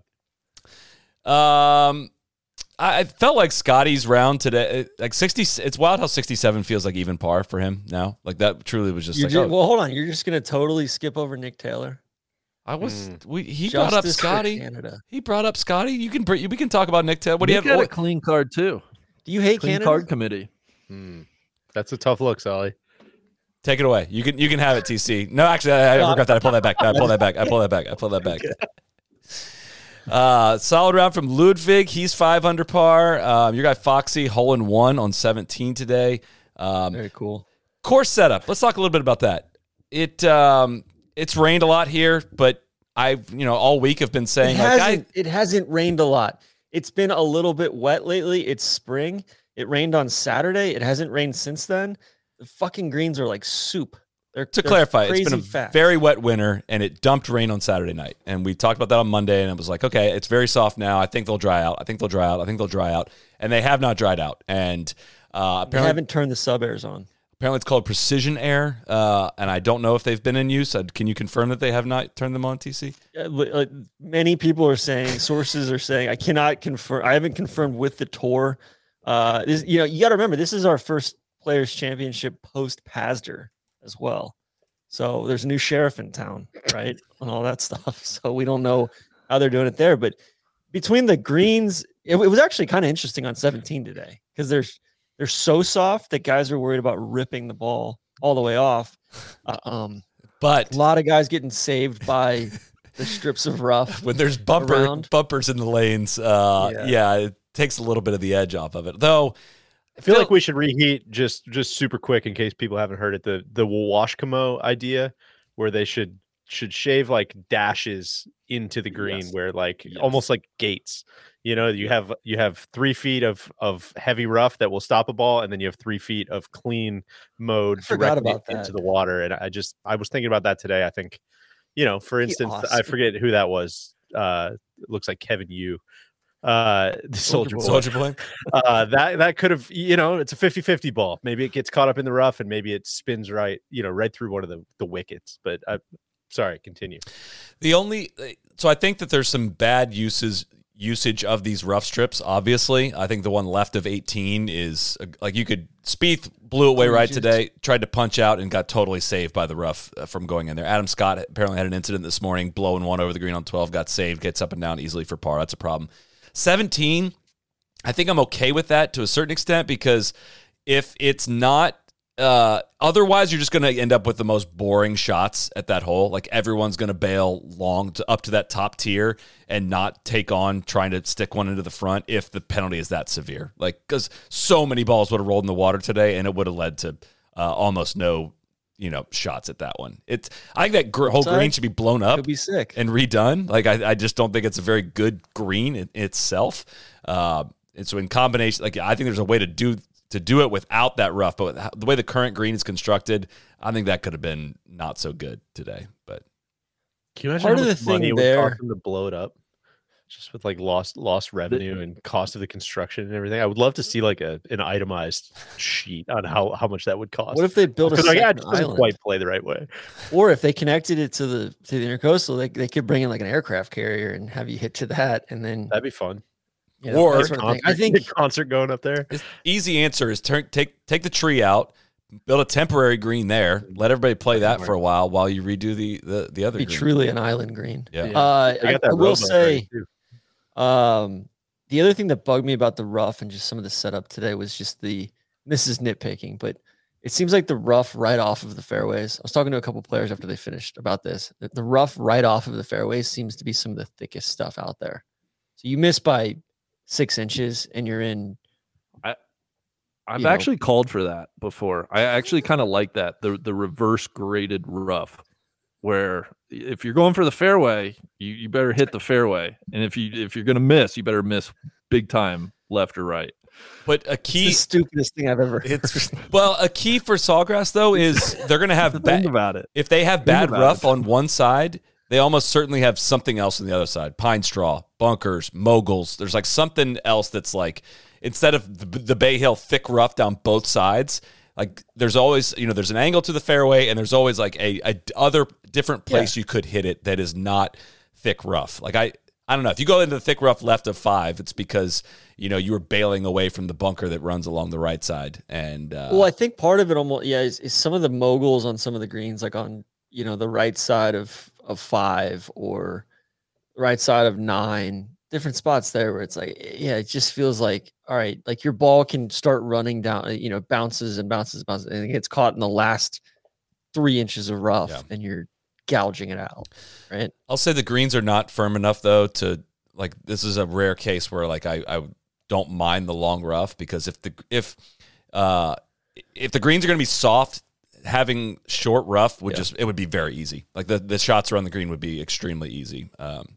um, I, I felt like Scotty's round today, like sixty. It's wild how sixty-seven feels like even par for him now. Like that truly was just You're like, ju- oh, well, hold on. You're just gonna totally skip over Nick Taylor. I was. Mm. We, he brought up Justice for Scotty. Canada. He brought up Scotty. You can bring- we can talk about Nick Taylor. What do you Nick have? had a clean card too. Do you hate Clean Canada? card committee. Hmm. That's a tough look, Solly. Take it away. You can you can have it, T C. No, actually, I, I regret that. I pull that back. I pull that back. I pull that back. I pull that back. Uh, solid round from Ludwig. He's five under par. Um, your guy Foxy, hole in one on seventeen today. Um, Very cool. course setup. Let's talk a little bit about that. It um, it's rained a lot here, but I've you know all week have been saying It like hasn't, I it hasn't rained a lot. It's been a little bit wet lately. It's spring. It rained on Saturday. It hasn't rained since then. The fucking greens are like soup. They're to they're clarify, it's been a crazy fast. very wet winter, and it dumped rain on Saturday night. And we talked about that on Monday, and it was like, okay, it's very soft now. I think they'll dry out. I think they'll dry out. I think they'll dry out. And they have not dried out. And uh, They apparently, haven't turned the sub airs on. apparently it's called Precision Air, uh, and I don't know if they've been in use. Uh, Can you confirm that they have not turned them on, T C? Uh, li- like, many people are saying, sources are saying, I cannot confirm. I haven't confirmed with the tour. Uh, this, you know, you got to remember, this is our first Players Championship post Pasder as well. So there's a new sheriff in town, right? And all that stuff. So we don't know how they're doing it there. But between the greens, it, it was actually kind of interesting on seventeen today because there's they're so soft that guys are worried about ripping the ball all the way off. Uh, um, But a lot of guys getting saved by the strips of rough. when there's bumper around. bumpers in the lanes, uh, yeah. Yeah. it takes a little bit of the edge off of it. Though I feel like we should reheat just just super quick in case people haven't heard it. The the Washkamo idea, where they should should shave like dashes into the green, Yes. where like Yes. almost like gates. You know, you have you have three feet of of heavy rough that will stop a ball, and then you have three feet of clean mode I forgot directly about into that. the water. And I just I was thinking about that today. I think, you know, for Be instance, I awesome. forget who that was. Uh, it looks like Kevin Yu. Uh, the soldier boy. Soldier Boy. uh that that could have, you know, it's a fifty-fifty ball. Maybe it gets caught up in the rough and maybe it spins right, you know, right through one of the the wickets. But I sorry, continue. The only so I think that there's some bad uses usage of these rough strips, obviously. I think the one left of eighteen is, uh, like, you could, Spieth blew away right today, tried to punch out and got totally saved by the rough uh, from going in there. Adam Scott apparently had an incident this morning, blowing one over the green on twelve, got saved, gets up and down easily for par. That's a problem. seventeen, I think I'm okay with that to a certain extent, because if it's not, uh, otherwise you're just going to end up with the most boring shots at that hole. Like, everyone's going to bail long to up to that top tier and not take on trying to stick one into the front if the penalty is that severe. Like, because so many balls would have rolled in the water today, and it would have led to uh, almost no, you know, shots at that one. It's I think that gr- whole green should be blown up Could be sick. and redone. Like, I, I just don't think it's a very good green in itself. Uh, and so in combination, like, I think there's a way to do to do it without that rough, but with the way the current green is constructed, I think that could have been not so good today. But can you imagine Part how of much the thing money it would there- cost them to blow it up? Just with like lost lost revenue and cost of the construction and everything. I would love to see like a an itemized sheet on how, how much that would cost. What if they built a Because like, yeah, it second just doesn't island? quite play the right way. Or if they connected it to the to the intercoastal, they, they could bring in like an aircraft carrier and have you hit to that, and then That'd be fun. you know, Or that sort of thing. I think Big concert going up there. the easy answer is turn, take take the tree out, build a temporary green there, let everybody play that for a while while you redo the the, the other be green. truly an island green. Yeah. Uh, They I, got that I will road bike already, say, too. um, the other thing that bugged me about the rough and just some of the setup today was just the. This is nitpicking, but it seems like the rough right off of the fairways. I was talking to a couple players after they finished about this. The, the rough right off of the fairways seems to be some of the thickest stuff out there. So you miss by six inches and you're in. I've you know. actually called for that before. I actually kind of like that, the the reverse graded rough, where if you're going for the fairway, you, you better hit the fairway, and if you if you're gonna miss, you better miss big time, left or right. But a It's key the stupidest thing I've ever. It's well, a key for Sawgrass though is they're going to have Think bad. about it. If they have bad about rough it. on one side, they almost certainly have something else on the other side. Pine straw, bunkers, moguls. There's like something else that's like, instead of the, the Bay Hill thick rough down both sides, like there's always, you know, there's an angle to the fairway, and there's always like a, a other different place you could hit it that is not thick rough. Like I, I don't know. If you go into the thick rough left of five, it's because, you know, you were bailing away from the bunker that runs along the right side. And uh, Well, I think part of it almost yeah is, is some of the moguls on some of the greens, like on you know the right side of of five or right side of nine, different spots there where it's like yeah, it just feels like all right, like your ball can start running down, you know, bounces and bounces and bounces, and it gets caught in the last three inches of rough, Yeah. and you're gouging it out, right? I'll say the greens are not firm enough though to like. This is a rare case where like I, I don't mind the long rough, because if the if uh if the greens are going to be soft, having short rough would Yeah. just it would be very easy. Like the the shots around the green would be extremely easy. Um,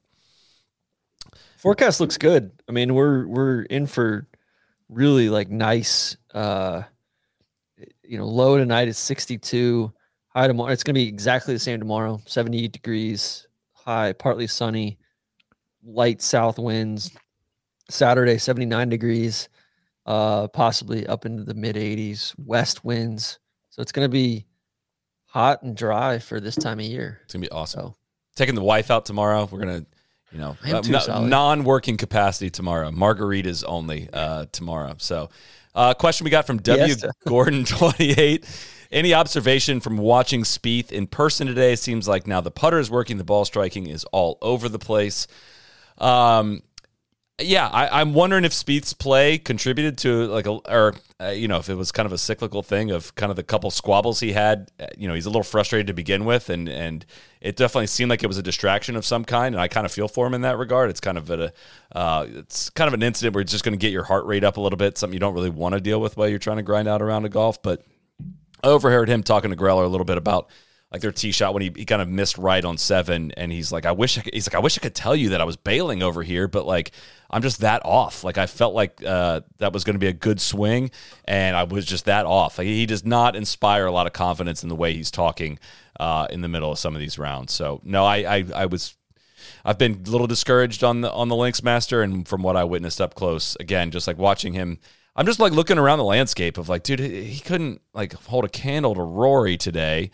Forecast looks good. I mean, we're we're in for really like nice. uh You know, low tonight is sixty-two. High tomorrow, it's going to be exactly the same tomorrow. seventy-eight degrees. High, partly sunny. Light south winds. Saturday, seventy-nine degrees. Uh, possibly up into the mid eighties. West winds. So it's going to be hot and dry for this time of year. it's gonna be awesome. So Taking the wife out tomorrow. We're gonna, you know, I am uh, too no- solid. non-working capacity tomorrow. Margaritas only uh, tomorrow. So, uh, question we got from W Fiesta. Gordon twenty-eight. Any observation from watching Spieth in person today? Seems like now the putter is working, the ball striking is all over the place. Um, yeah, I, I'm wondering if Spieth's play contributed to like a, or uh, you know, if it was kind of a cyclical thing of kind of the couple squabbles he had. Uh, You know, he's a little frustrated to begin with, and and it definitely seemed like it was a distraction of some kind. And I kind of feel for him in that regard. It's kind of a, uh, it's kind of an incident where it's just going to get your heart rate up a little bit. Something you don't really want to deal with while you're trying to grind out around a golf, but. I overheard him talking to Greller a little bit about like their tee shot when he, he kind of missed right on seven, and he's like, I wish I could, he's like, I wish I could tell you that I was bailing over here, but like I'm just that off. Like I felt like uh, that was going to be a good swing, and I was just that off. Like he does not inspire a lot of confidence in the way he's talking uh, in the middle of some of these rounds. So no, I I, I was. I've been a little discouraged on the on the Links Master, and from what I witnessed up close, again, just like watching him. I'm just like looking around the landscape of like, dude, he couldn't like hold a candle to Rory today.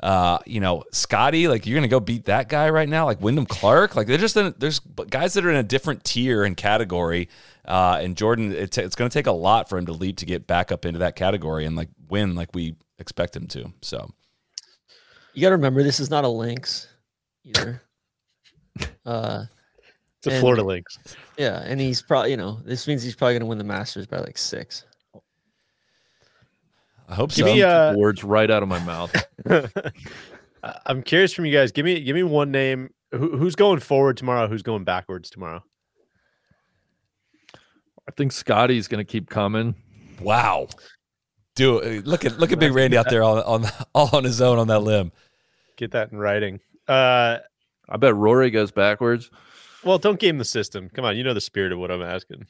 Uh, you know, Scotty, like you're gonna go beat that guy right now, like Wyndham Clark. Like they're just in, there's guys that are in a different tier and category. Uh, and Jordan, it t- it's gonna take a lot for him to leap to get back up into that category and like win like we expect him to. So you got to remember, this is not a Lynx either. uh, It's a and, Florida Lynx. Yeah, and he's probably, you know, this means he's probably gonna win the Masters by like six. I hope Give so. me uh, Words right out of my mouth. I'm curious from you guys. Give me give me one name. Who, who's going forward tomorrow? Who's going backwards tomorrow? I think Scotty's going to keep coming. Wow. Dude, look at look at Big Randy out there on, on all on his own on that limb. Get that in writing. Uh, I bet Rory goes backwards. well, don't game the system. Come on, you know the spirit of what I'm asking.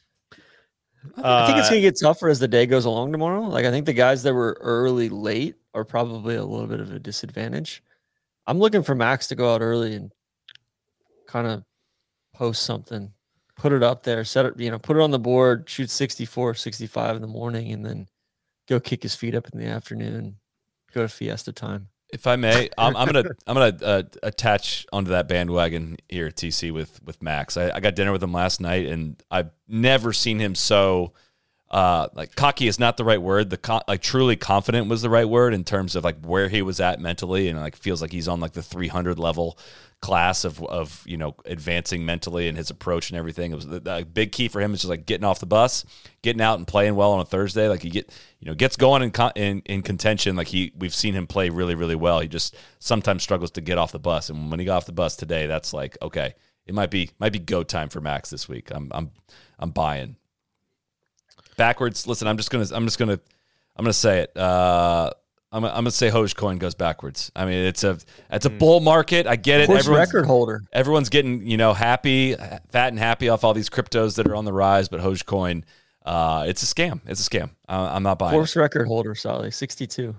I think it's Uh, gonna get tougher as the day goes along tomorrow. Like I think the guys that were early late are probably a little bit of a disadvantage. I'm looking for Max to go out early and kind of post something, put it up there, set it, you know, put it on the board, shoot sixty-four, sixty-five in the morning, and then go kick his feet up in the afternoon, go to Fiesta time. If I may, I'm, I'm gonna I'm gonna uh, attach onto that bandwagon here at T C with with Max. I, I got dinner with him last night, and I've never seen him so uh, like cocky is not the right word. The co- like truly confident was the right word in terms of like where he was at mentally, and like feels like he's on like the three hundred level class of of you know advancing mentally and his approach and everything. It was the, the big key for him is just like getting off the bus, getting out and playing well on a Thursday. Like he get you know gets going in con- in, in contention. Like he we've seen him play really really well. He just sometimes struggles to get off the bus, and when he got off the bus today, that's like okay, it might be might be go time for Max this week. I'm I'm I'm buying. Backwards. Listen, I'm just gonna I'm just gonna I'm gonna say it. Uh, I'm, I'm gonna say Dogecoin goes backwards. I mean, it's a it's a bull market. I get it. Course Everyone's, record holder. everyone's getting you know happy, fat and happy off all these cryptos that are on the rise. But Dogecoin, uh, it's a scam. It's a scam. Uh, I'm not buying. Course record holder, Sally, sixty-two.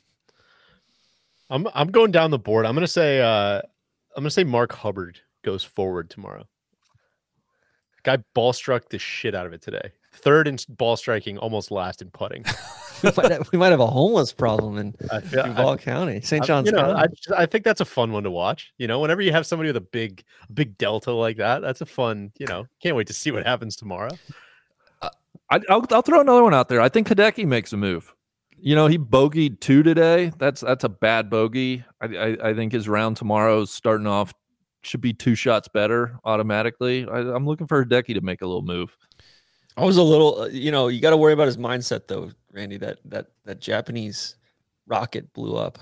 I'm I'm going down the board. I'm gonna say uh, I'm gonna say Mark Hubbard goes forward tomorrow. Guy ball struck the shit out of it today. Third in ball striking, almost last in putting. we, might have, we might have a homeless problem in I feel- Duval I- County, Saint I- John's you know, County. I, just- I think that's a fun one to watch. You know, whenever you have somebody with a big, big delta like that, that's a fun. You know, can't wait to see what happens tomorrow. I, I'll, I'll throw another one out there. I think Hideki makes a move. You know, he bogeyed two today. That's that's a bad bogey. I, I, I think his round tomorrow is starting off should be two shots better automatically. I, I'm looking for Hideki to make a little move. I was a little, uh, you know, you got to worry about his mindset though, Randy. That that that Japanese rocket blew up.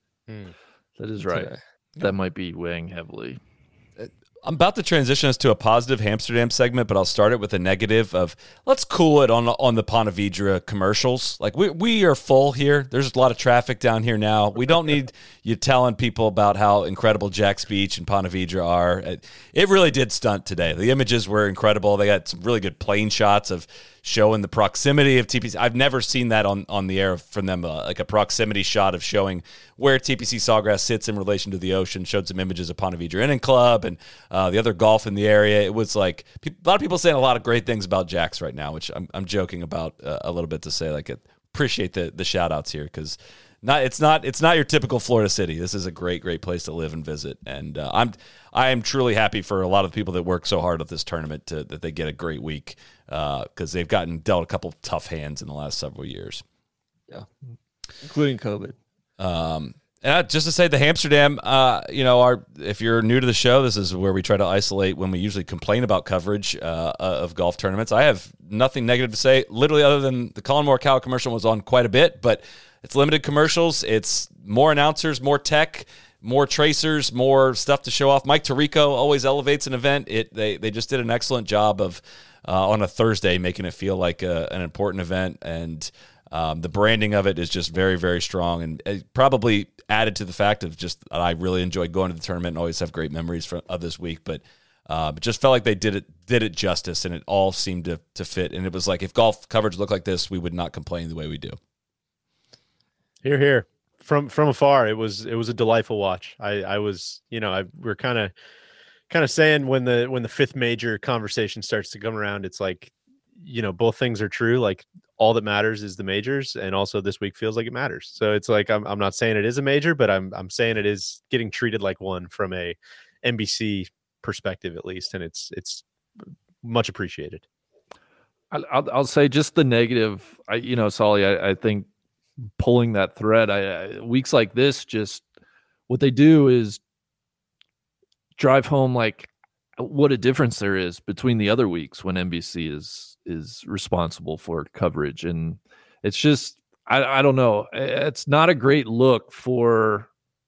That is right. today. That might be weighing heavily. I'm about to transition us to a positive Amsterdam segment, but I'll start it with a negative of let's cool it on on the Ponte Vedra commercials. Like we we are full here. There's a lot of traffic down here now. We don't need you telling people about how incredible Jack's Beach and Ponte Vedra are. It, it really did stunt today. The images were incredible. They got some really good plane shots of showing the proximity of T P C. I've never seen that on, on the air from them, uh, like a proximity shot of showing where T P C Sawgrass sits in relation to the ocean. Showed some images of Ponte Vedra Inn and Club and uh, the other golf in the area. It was like pe- a lot of people saying a lot of great things about Jack's right now, which I'm I'm joking about uh, a little bit to say like it, appreciate the the shout outs here because not it's not it's not your typical Florida city. This is a great great place to live and visit, and uh, I'm I am truly happy for a lot of the people that work so hard at this tournament to, that they get a great week because uh, they've gotten dealt a couple tough hands in the last several years. Yeah, including COVID. Um, and I, just to say, the Amsterdam, uh, you know, our if you're new to the show, this is where we try to isolate when we usually complain about coverage uh, of golf tournaments. I have nothing negative to say, literally, other than the Colin Morikawa commercial was on quite a bit, but it's limited commercials. It's more announcers, more tech, more tracers, more stuff to show off. Mike Tirico always elevates an event. It they they just did an excellent job of uh, on a Thursday making it feel like a, an important event, and um, the branding of it is just very very strong, and it probably added to the fact of just that I really enjoyed going to the tournament and always have great memories from, of this week. But uh, it just felt like they did it did it justice, and it all seemed to to fit. And it was like if golf coverage looked like this, we would not complain the way we do. Here, here. From from afar, it was it was a delightful watch. I I was you know I we're kind of kind of saying when the when the fifth major conversation starts to come around, it's like you know both things are true. Like all that matters is the majors, and also this week feels like it matters. So it's like I'm I'm not saying it is a major, but I'm I'm saying it is getting treated like one from a N B C perspective at least, and it's it's much appreciated. I'll, I'll say just the negative. I, you know, Solly, I, I think pulling that thread, I, I weeks like this, just what they do is drive home like what a difference there is between the other weeks when N B C is is responsible for coverage, and it's just I, I don't know. It's not a great look for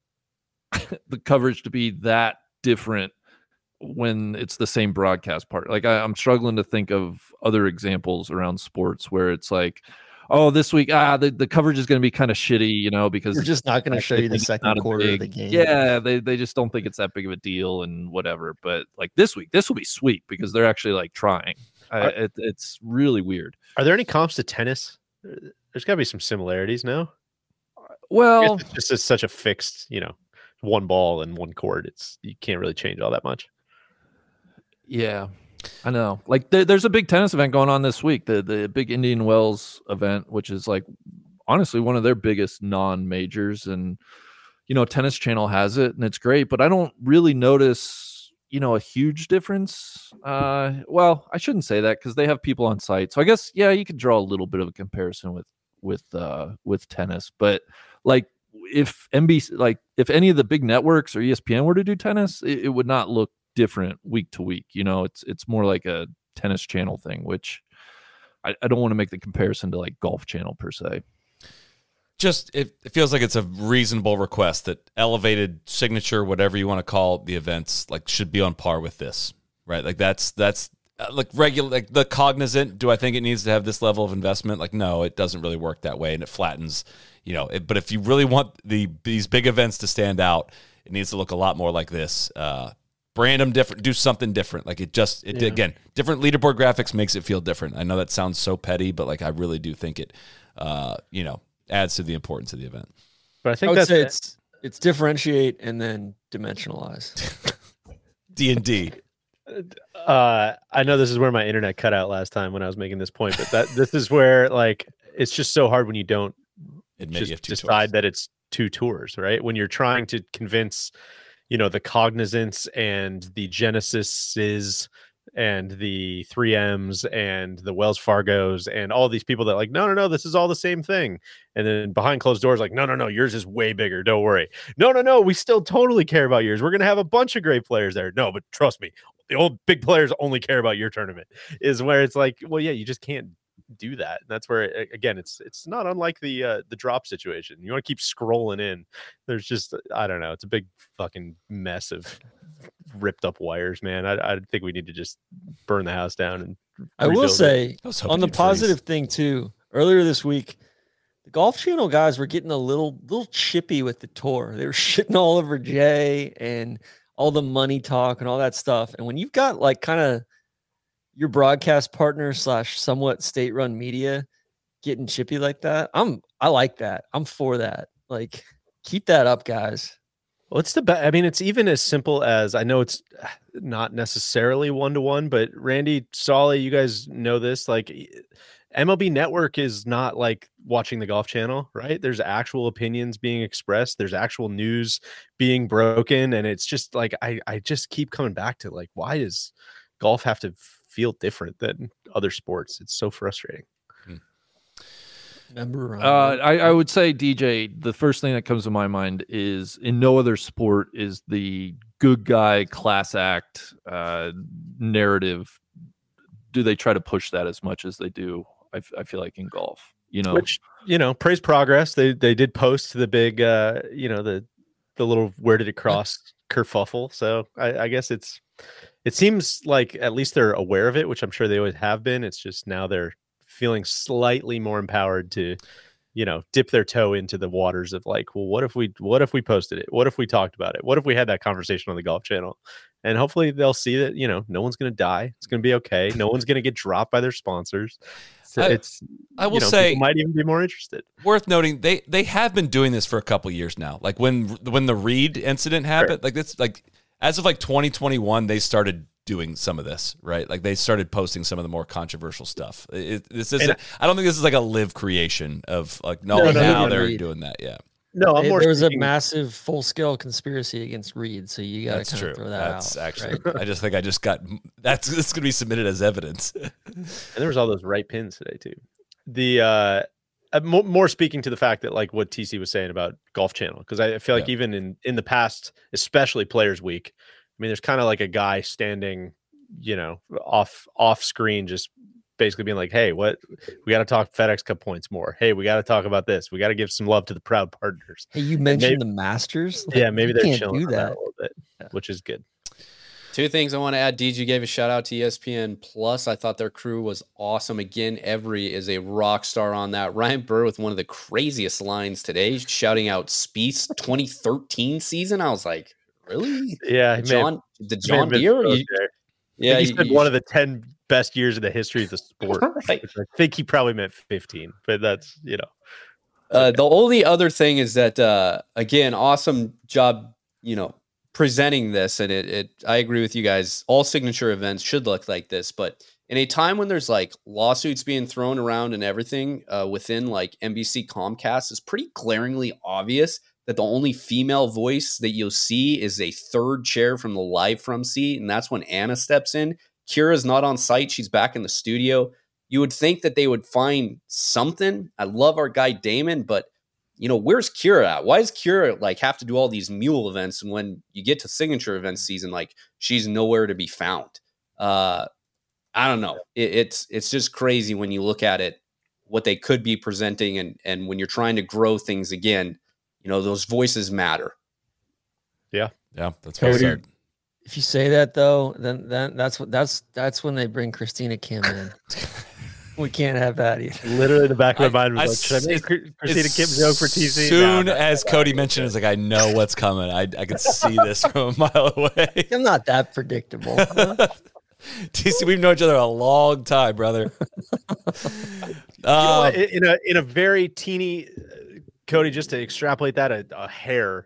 the coverage to be that different when it's the same broadcast part. Like I, I'm struggling to think of other examples around sports where it's like, oh, this week, ah, the, the coverage is going to be kind of shitty, you know, because they're just not going to show you the second quarter big, of the game. Yeah, they, they just don't think it's that big of a deal and whatever. But like this week, this will be sweet because they're actually like trying. I, it, it's really weird. Are there any comps to tennis? There's got to be some similarities, no? Well, it's just it's such a fixed, you know, one ball and one court. It's you can't really change all that much. Yeah, I know. Like there, there's a big tennis event going on this week, the the big Indian Wells event, which is like honestly one of their biggest non-majors, and you know, Tennis Channel has it and it's great, but I don't really notice, you know, a huge difference. Uh, well, I shouldn't say that because they have people on site, so I guess yeah, you could draw a little bit of a comparison with with uh, with tennis, but like if N B C, like if any of the big networks or E S P N were to do tennis, it, it would not look different week to week. You know, it's it's more like a Tennis Channel thing, which I, I don't want to make the comparison to like Golf Channel per se. Just it, it feels like it's a reasonable request that elevated signature, whatever you want to call the events, like should be on par with this, right? Like that's that's uh, like regular, like the Cognizant. Do I think it needs to have this level of investment? Like no, it doesn't really work that way, and it flattens. You know, it, but if you really want the these big events to stand out, it needs to look a lot more like this. Uh, brand them different, do something different. Like it just, it Yeah. again, different leaderboard graphics makes it feel different. I know that sounds so petty, but like I really do think it, uh, you know, adds to the importance of the event. But I I think would that's say it's it's differentiate and then dimensionalize. D and D. uh I know this is where my internet cut out last time when I was making this point, but that this is where like it's just so hard when you don't Admit just you have two decide tours. that it's two tours, right? When you're trying to convince, you know, the Cognizants and the Genesises and the three M's and the Wells Fargos and all these people that like, no, no, no, this is all the same thing. And then behind closed doors, like, no, no, no, yours is way bigger. Don't worry. No, no, no, we still totally care about yours. We're going to have a bunch of great players there. No, but trust me, the old big players only care about your tournament is where it's like, well, yeah, you just can't do that. That's where again it's it's not unlike the uh the drop situation. You want to keep scrolling in, there's just I don't know, it's a big fucking mess of ripped up wires, man. I, I think we need to just burn the house down. And I will rebuild it. say I was hoping on the you'd freeze. positive thing too, earlier this week, the Golf Channel guys were getting a little little chippy with the tour. They were shitting all over Jay and all the money talk and all that stuff. And when you've got like kind of your broadcast partner slash somewhat state-run media getting chippy like that, I'm I like that. I'm for that. Like, keep that up, guys. Well, it's the best. I mean, it's even as simple as, I know it's not necessarily one-to-one, but Randy, Solly, you guys know this, like M L B Network is not like watching the Golf Channel, right? There's actual opinions being expressed. There's actual news being broken. And it's just like, I, I just keep coming back to like, why does golf have to feel different than other sports? It's so frustrating. Remember, Uh, I, I would say, D J, the first thing that comes to my mind is in no other sport is the good guy class act uh, narrative. Do they try to push that as much as they do? I, f- I feel like in golf, you know, Which, you know, praise progress. They they did post the big, uh, you know, the the little where did it cross kerfuffle. So I, I guess it's it seems like at least they're aware of it, which I'm sure they always have been. It's just now they're feeling slightly more empowered to, you know, dip their toe into the waters of like, well, what if we what if we posted it? What if we talked about it? What if we had that conversation on the Golf Channel? And hopefully they'll see that, you know, no one's going to die. It's going to be okay. No one's going to get dropped by their sponsors. So I- it's I will you know, say- people might even be more interested. Worth noting, they they have been doing this for a couple years now. Like when when the Reed incident happened, like this, like as of like twenty twenty-one, they started doing some of this, right? Like they started posting some of the more controversial stuff. It, this isn't. I don't think this is like a live creation of like no, No, no, now no, they're Reed. doing that. Yeah, No, I'm It- more there was a speaking- massive full scale conspiracy against Reed, so you got that's to kind true. of throw that That's out. actually. right? I just think I just got that's this could be submitted as evidence. And there was all those right pins today too. The uh, uh more, more speaking to the fact that like what T C was saying about Golf Channel, because I feel like Yeah. even in in the past, especially Players Week, I mean, there's kind of like a guy standing, you know, off off screen, just basically being like, "Hey, what? We got to talk FedEx Cup points more. Hey, we got to talk about this. We got to give some love to the proud partners." Hey, you mentioned Maybe- the Masters. Like, Yeah, maybe you they're can't chilling do on that. that. a little bit, which is good. Two things I want to add. D J gave a shout out to E S P N Plus. I thought their crew was awesome. Again, Every is a rock star on that. Ryan Burr with one of the craziest lines today, shouting out Spieth's twenty thirteen season. I was like, really? Yeah, he may have- John, the may have John been Deere? close You- there. yeah, I think he you- said you- one of the ten best years in the history of the sport. Right. which I think he probably meant fifteen, but that's you know. Uh, the only other thing is that uh, again, awesome job, you know, presenting this, and it, it. I agree with you guys. All signature events should look like this, but in a time when there's like lawsuits being thrown around and everything uh, within like N B C Comcast, it's pretty glaringly obvious that the only female voice that you'll see is a third chair from the live from seat, and that's when Anna steps in. Kira's not on site; she's back in the studio. You would think that they would find something. I love our guy Damon, but you know, where's Kira at? Why does Kira like have to do all these mule events? And when you get to signature events season, like she's nowhere to be found. Uh, I don't know. It, it's it's just crazy when you look at it, what they could be presenting, and and when you're trying to grow things again, you know, those voices matter. Yeah, that's what I Cody, said. If you say that though, then then that's what that's that's when they bring Christina Kim in. We can't have that either. Literally, the back of my mind I- was like, should I make as- Chri- Christina as Kim joke for T C? Soon No, no, as no, Cody no. mentioned, it's like I know what's coming. I I can see this from a mile away. I'm not that predictable. T C, we've known each other a long time, brother. You know Uh, what? In in a in a very teeny, uh, Cody, just to extrapolate that a, a hair,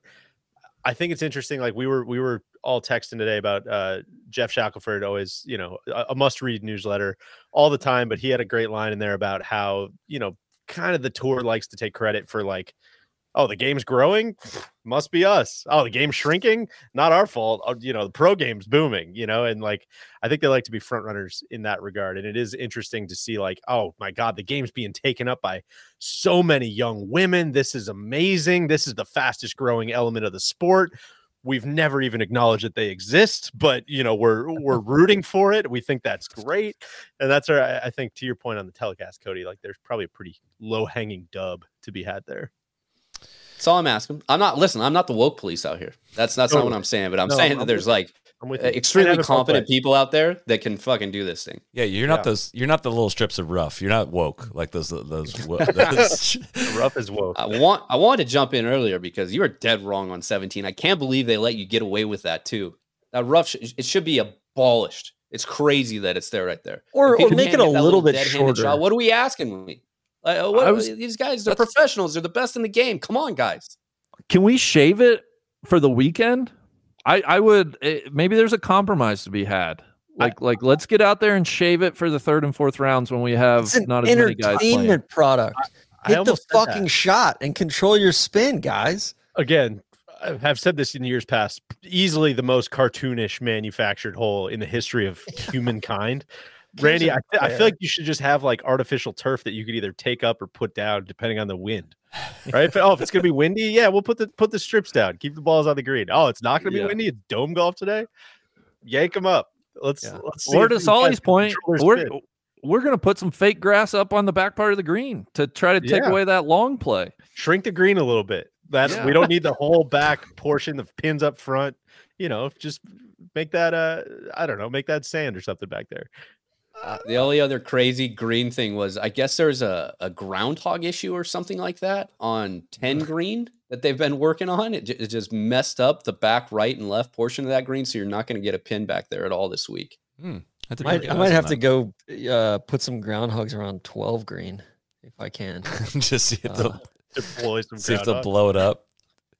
I think it's interesting. Like we were we were all texting today about uh, Jeff Shackelford, always you know a, a must read newsletter all the time, but he had a great line in there about how you know kind of the tour likes to take credit for like, oh, the game's growing, must be us. Oh, the game's shrinking, not our fault. Oh, you know, the pro game's booming, you know, and like I think they like to be front runners in that regard. And it is interesting to see, like, oh my God, the game's being taken up by so many young women. This is amazing. This is the fastest growing element of the sport. We've never even acknowledged that they exist, but you know, we're we're rooting for it. We think that's great. And that's our I I think to your point on the telecast, Cody, like there's probably a pretty low hanging dub to be had there. That's all I'm asking. I'm not listen. I'm not the woke police out here. That's that's not what I'm saying. But I'm No, saying I'm that there's with you. like I'm with uh, you. extremely And have it both competent ways. people out there that can fucking do this thing. yeah, you're not Yeah. those. You're not the little strips of rough. You're not woke like those. Those. wo- those Rough as woke. I want I wanted to jump in earlier because you were dead wrong on seventeen. I can't believe they let you get away with that too. That rough, sh- it should be abolished. It's crazy that it's there right there. Or- If people or make can't it a hit that little bit dead-handed shorter. What are we asking? Me? Like, uh, what, I was- these guys, they're that's- professionals. They're the best in the game. Come on, guys. Can we shave it for the weekend? I, I would eh, maybe there's a compromise to be had. Like like let's get out there and shave it for the third and fourth rounds when we have It's an not as many guys playing. entertainment product. I Hit the almost said that. fucking shot and control your spin, guys. Again, I have said this in years past. Easily the most cartoonish manufactured hole in the history of humankind. Randy, I, th- I feel like you should just have like artificial turf that you could either take up or put down depending on the wind. Right? If, oh, if it's gonna be windy, yeah, we'll put the put the strips down. Keep the balls on the green. Oh, it's not gonna be Yeah. windy. It's dome golf today. Yank them up. Let's Yeah. let's see. Or if to these Solly's guys can point, control their we're spin. we're gonna put some fake grass up on the back part of the green to try to take Yeah. away that long play. Shrink the green a little bit. That Yeah. we don't need the whole back portion, the pins up front. You know, just make that uh I don't know, make that sand or something back there. Uh, the only other crazy green thing was I guess there's a, a groundhog issue or something like that on ten green that they've been working on. It, ju- it just messed up the back right and left portion of that green. So you're not going to get a pin back there at all this week. Hmm, I have to Might, be I honest might on have to that. go uh, put some groundhogs around twelve green if I can. just see if they'll, Uh, Deploy some see if they'll groundhog. blow it up.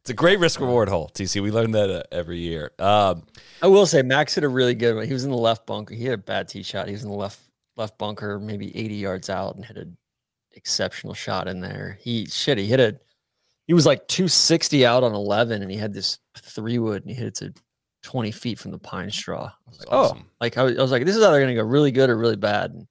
It's a great risk reward hole, T C. We learn that uh, every year. Um, I will say Max hit a really good one. He was in the left bunker. He had a bad tee shot. He was in the left left bunker, maybe eighty yards out, and hit an exceptional shot in there. He shit. He hit a. He was like two sixty out on eleven, and he had this three wood, and he hit it to twenty feet from the pine straw. I was like, awesome. oh, like I was, I was like, this is either going to go really good or really bad. And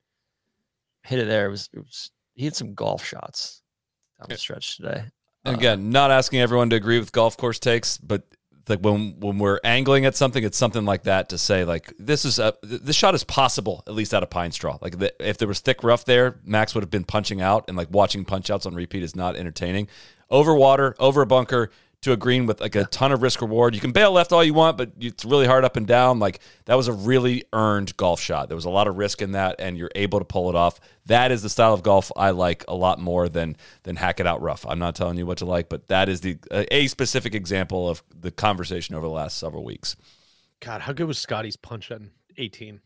hit it there. It was, it was. He had some golf shots down the stretch today. And again, not asking everyone to agree with golf course takes, but like when when we're angling at something, it's something like that to say like this is a this shot is possible at least out of pine straw. Like the, if there was thick rough there, Max would have been punching out, and like watching punch outs on repeat is not entertaining. Over water, over a bunker to a green with like a ton of risk reward. You can bail left all you want, but it's really hard up and down. Like that was a really earned golf shot. There was a lot of risk in that, and you're able to pull it off. That is the style of golf I like a lot more than than hack it out rough. I'm not telling you what to like, but that is the uh, a specific example of the conversation over the last several weeks. God, how good was Scotty's punch on eighteen?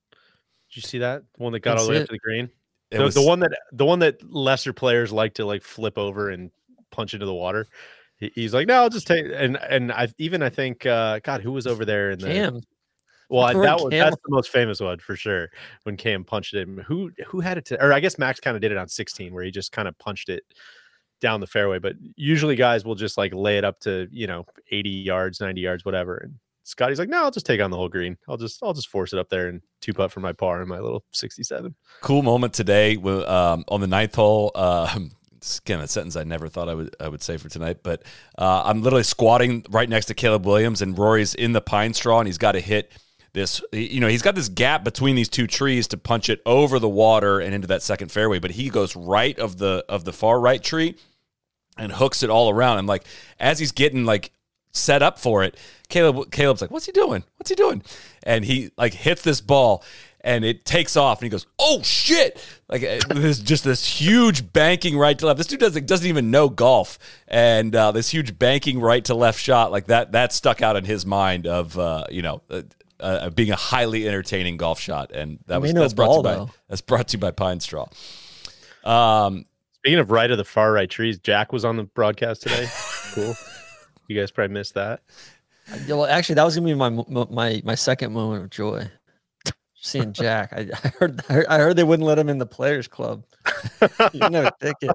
Did you see that the one that got all the way up to the green? The, was, the one that the one that lesser players like to like flip over and punch into the water. He's like, no, I'll just take and and I even I think uh, God, who was over there in the Cam. Well, I, that was Cam. that's the most famous one for sure. When Cam punched it, who who had it to, or I guess Max kind of did it on sixteen, where he just kind of punched it down the fairway. But usually guys will just like lay it up to you know eighty yards, ninety yards, whatever. And Scotty's like, no, I'll just take on the whole green. I'll just I'll just force it up there and two putt for my par in my little sixty-seven. Cool moment today um, on the ninth hole. Uh, Again, a sentence I never thought I would I would say for tonight, but uh, I'm literally squatting right next to Caleb Williams, and Rory's in the pine straw, and he's got to hit this. You know, he's got this gap between these two trees to punch it over the water and into that second fairway, but he goes right of the of the far right tree and hooks it all around. And like as he's getting like set up for it, Caleb Caleb's like, "What's he doing? What's he doing?" And he like hits this ball. And it takes off, and he goes, "Oh shit!" Like there's just this huge banking right to left. This dude doesn't doesn't even know golf, and uh, this huge banking right to left shot like that that stuck out in his mind of uh, you know uh, uh, being a highly entertaining golf shot, and that was that's brought ball, to you by that's brought to you by Pine Straw. Um, Speaking of right of the far right trees, Jack was on the broadcast today. Cool. You guys probably missed that. Yeah, well, actually, that was gonna be my my my second moment of joy. Seeing Jack, I, I heard I heard they wouldn't let him in the Players Club. You know, ticket.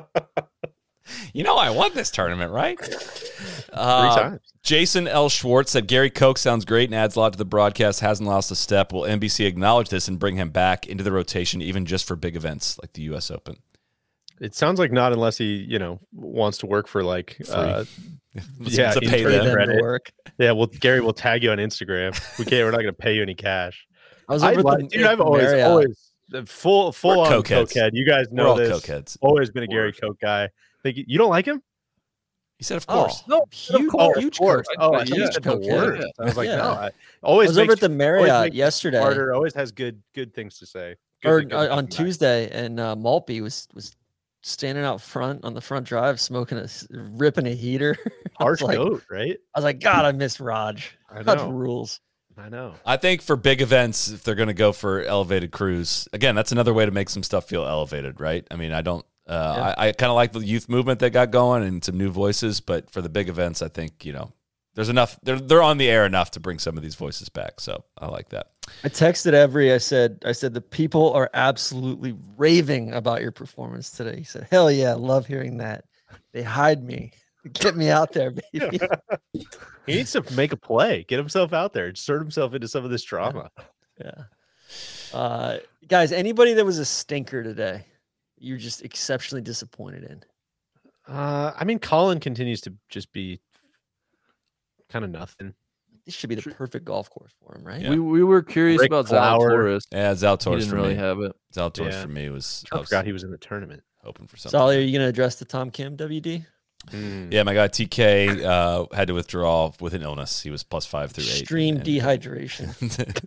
You know, I won this tournament, right? Three Uh, times. Jason L. Schwartz said Gary Koch sounds great and adds a lot to the broadcast. Hasn't lost a step. Will N B C acknowledge this and bring him back into the rotation, even just for big events like the U S Open? It sounds like not unless he, you know, wants to work for like, uh, yeah, to pay intern them. credit. Work. Yeah, well, Gary will tag you on Instagram. We can't. We're not going to pay you any cash. I was I over like, at the, dude, I've always, Marriott. always full, full We're on cokeheads. cokehead. You guys We're know all this. cokeheads. Always been a Gary Koch guy. Think you, you don't like him? He said, "Of Oh, course." no, huge, Oh, of huge course. Coke. Oh, I Yeah, thought you said the Coke, yeah, worst. yeah. I was like, Yeah. no. I I always was over makes- at the always Marriott makes you yesterday, smarter, always has good, good things to say. Good or to go uh, on back. Tuesday, and uh, Maltby was was standing out front on the front drive, smoking a s- ripping a heater. I was Harsh like, goat, right? I was like, God, I miss Raj. I Raj know. rules. I know. I think for big events, if they're going to go for elevated crews, again, that's another way to make some stuff feel elevated, right? I mean, I don't, uh, Yeah. I, I kind of like the youth movement that got going and some new voices, but for the big events, I think, you know, there's enough, they're, they're on the air enough to bring some of these voices back. So I like that. I texted Every. I said, I said the people are absolutely raving about your performance today. He said, hell yeah, love hearing that. They hide me. Get me out there, baby. He needs to make a play, get himself out there, insert himself into some of this drama. Yeah. Uh, guys, anybody that was a stinker today, you're just exceptionally disappointed in? Uh, I mean, Colin continues to just be kind of nothing. This should be the perfect golf course for him, right? Yeah. We we were curious Rick about Flower. Zalatoris. Yeah, He Zalatoris didn't for really me. have it. Zalatoris Yeah. for me was, I I was forgot he was in the tournament. hoping for something. Solly, are you going to address the Tom Kim W D? Mm. Yeah, my guy T K uh, had to withdraw with an illness. He was plus five through eight. Extreme and- dehydration.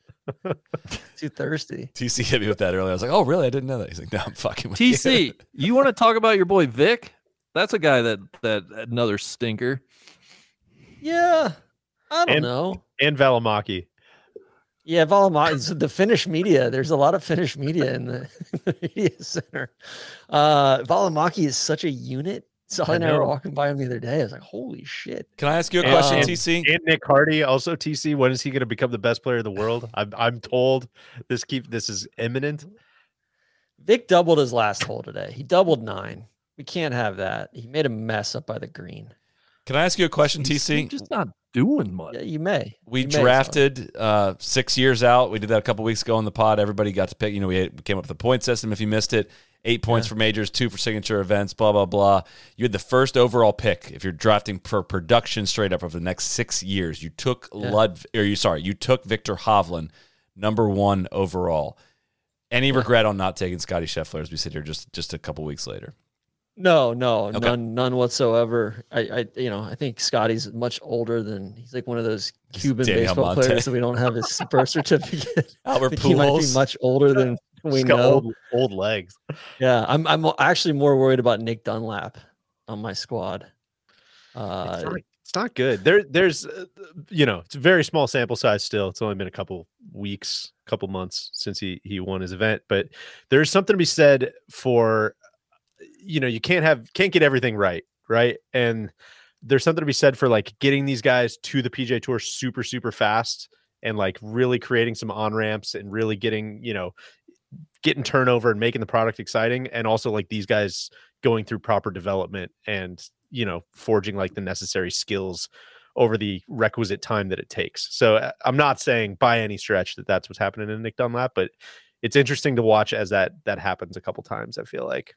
Too thirsty. T C hit me with that earlier. I was like, "Oh, really? I didn't know that." He's like, "No, I'm fucking with T you." C, you want to talk about your boy Vic? That's a guy that that another stinker. Yeah. I don't And- know. And Valimaki. Yeah, Valimaki, the Finnish media. There's a lot of Finnish media in the, in the media center. Uh, Valimaki is such a unit. Solly and I were walking by him the other day. I was like, holy shit. Can I ask you a And- question, and- T C? And Nick Hardy, also T C. When is he going to become the best player in the world? I'm I'm told this keep this is imminent. Vic doubled his last hole today. He doubled nine. We can't have that. He made a mess up by the green. Can I ask you a question, He's T C? just not doing much. Yeah, you may. We You may, Solly. drafted uh, six years out. We did that a couple weeks ago on the pod. Everybody got to pick. You know, we, had, we came up with a point system. If you missed it, eight points Yeah. for majors, two for signature events, blah, blah, blah. You had the first overall pick. If you're drafting for production straight up over the next six years, you took Yeah. Lud, or you sorry, you took Victor Hovland, number one overall. Any regret on not taking Scotty Scheffler as we sit here just just a couple weeks later? No, no, Okay. none, none whatsoever. I, I, you know, I think Scotty's much older than he's like one of those Cuban Danny baseball Almonte. players that we don't have his birth certificate. I Albert think he might be Pujols. much older than we He's got know. old, old legs. Yeah, I'm, I'm actually more worried about Nick Dunlap on my squad. Uh, It's not, it's not good. There, there's, uh, you know, it's a very small sample size still. It's only been a couple weeks, couple months since he he won his event, but there's something to be said for, you know, you can't have can't get everything right, right? And there's something to be said for like getting these guys to the P G A Tour super super fast and like really creating some on ramps and really getting, you know, getting turnover and making the product exciting, and also like these guys going through proper development and, you know, forging like the necessary skills over the requisite time that it takes. So uh, I'm not saying by any stretch that that's what's happening in Nick Dunlap, but it's interesting to watch as that that happens a couple times. I feel like.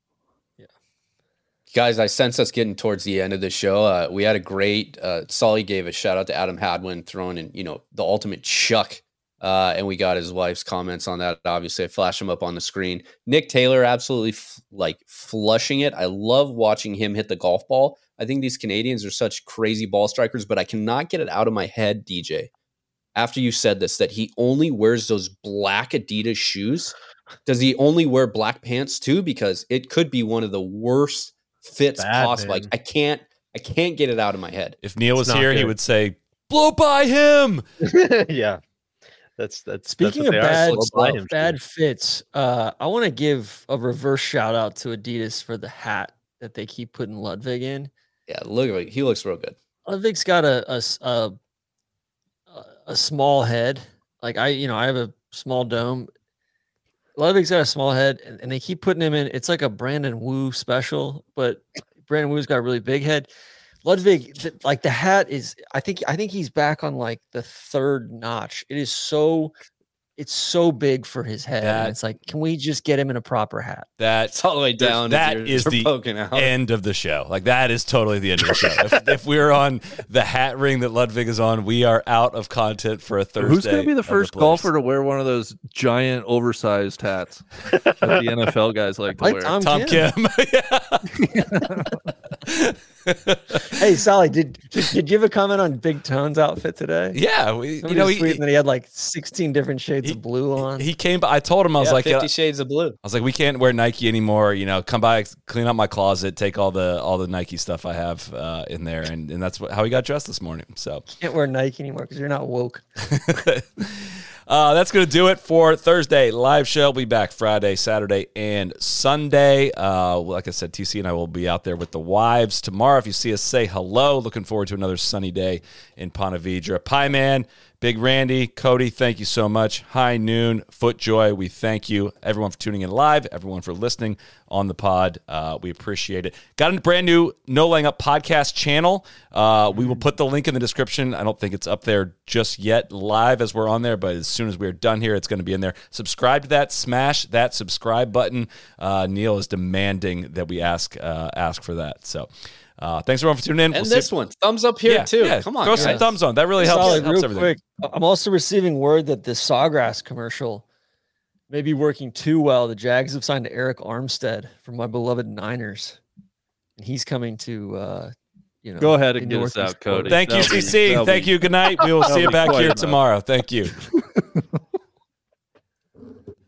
Guys, I sense us getting towards the end of the show. Uh, we had a great, uh, Solly gave a shout out to Adam Hadwin throwing in, you know, the ultimate chuck. Uh, and we got his wife's comments on that. Obviously, I flashed him up on the screen. Nick Taylor, absolutely f- like flushing it. I love watching him hit the golf ball. I think these Canadians are such crazy ball strikers, but I cannot get it out of my head, D J, after you said this, that he only wears those black Adidas shoes. Does he only wear black pants too? Because it could be one of the worst fits Bad, possible. man. Like I can't, I can't get it out of my head. If Neil was It's not here, he good. would say, blow by him. Yeah, that's that's Speaking that's of what they are. bad, Slow by him bad shoes. fits, uh, I want to give a reverse shout out to Adidas for the hat that they keep putting Ludwig in. Yeah, look at it. He looks real good. Ludwig's got a, a s- a a small head. Like I, you know, I have a small dome. Ludwig's got a small head, and, and they keep putting him in. It's like a Brandon Wu special, but Brandon Wu's got a really big head. Ludwig, th- like the hat is, I think, I think he's back on like the third notch. It is so, it's so big for his head. That- and it's like, can we just get him in a proper hat? That's It's all the way down. That His ears is are the poking out. end of the show. Like that is totally the end of the show. If, if we're on the hat ring that Ludwig is on, we are out of content for a Thursday. Who's going to be the of first Players. golfer to wear one of those giant oversized hats that the N F L guys like to Like wear? Tom, Tom Kim. Kim. Hey, Sally, did, did did you have a comment on Big Tone's outfit today? yeah, we, Somebody you know was he, tweeting that he had like sixteen different shades he- of blue on. he came. by- I told him I was Yeah, like, Fifty uh, Shades of Blue. I was like, we can't wear Nike anymore. You know, come by, clean up my closet, take all the all the Nike stuff I have uh, in there, and and that's what, how he got dressed this morning. So. Can't wear Nike anymore because you're not woke. Uh, that's going to do it for Thursday live show. We'll be back Friday, Saturday, and Sunday. Uh, like I said, T C and I will be out there with the wives tomorrow. If you see us, say hello. Looking forward to another sunny day in Ponte Vedra. Pie Man, Big Randy, Cody, thank you so much. High Noon, Footjoy, we thank you. Everyone for tuning in live, everyone for listening on the pod. Uh, we appreciate it. Got a brand new No Laying Up podcast channel. Uh, we will put the link in the description. I don't think it's up there just yet live as we're on there, but as soon as we're done here, it's going to be in there. Subscribe to that. Smash that subscribe button. Uh, Neil is demanding that we ask uh, ask for that. So uh, thanks everyone for tuning in. And We'll this see- one, thumbs up here Yeah, too. yeah. Come on, throw guys. some thumbs on. That really helps. Solid, helps real everything. quick. I'm also receiving word that the Sawgrass commercial may be working too well. The Jags have signed Eric Armstead from my beloved Niners, and he's coming to, uh, you know, Go ahead and in get us Northeast out, Cody. Florida. Thank you, That'll be- C C. that'll Thank be- you. Good night. We will see that'll you be back quite here enough. tomorrow. Thank you.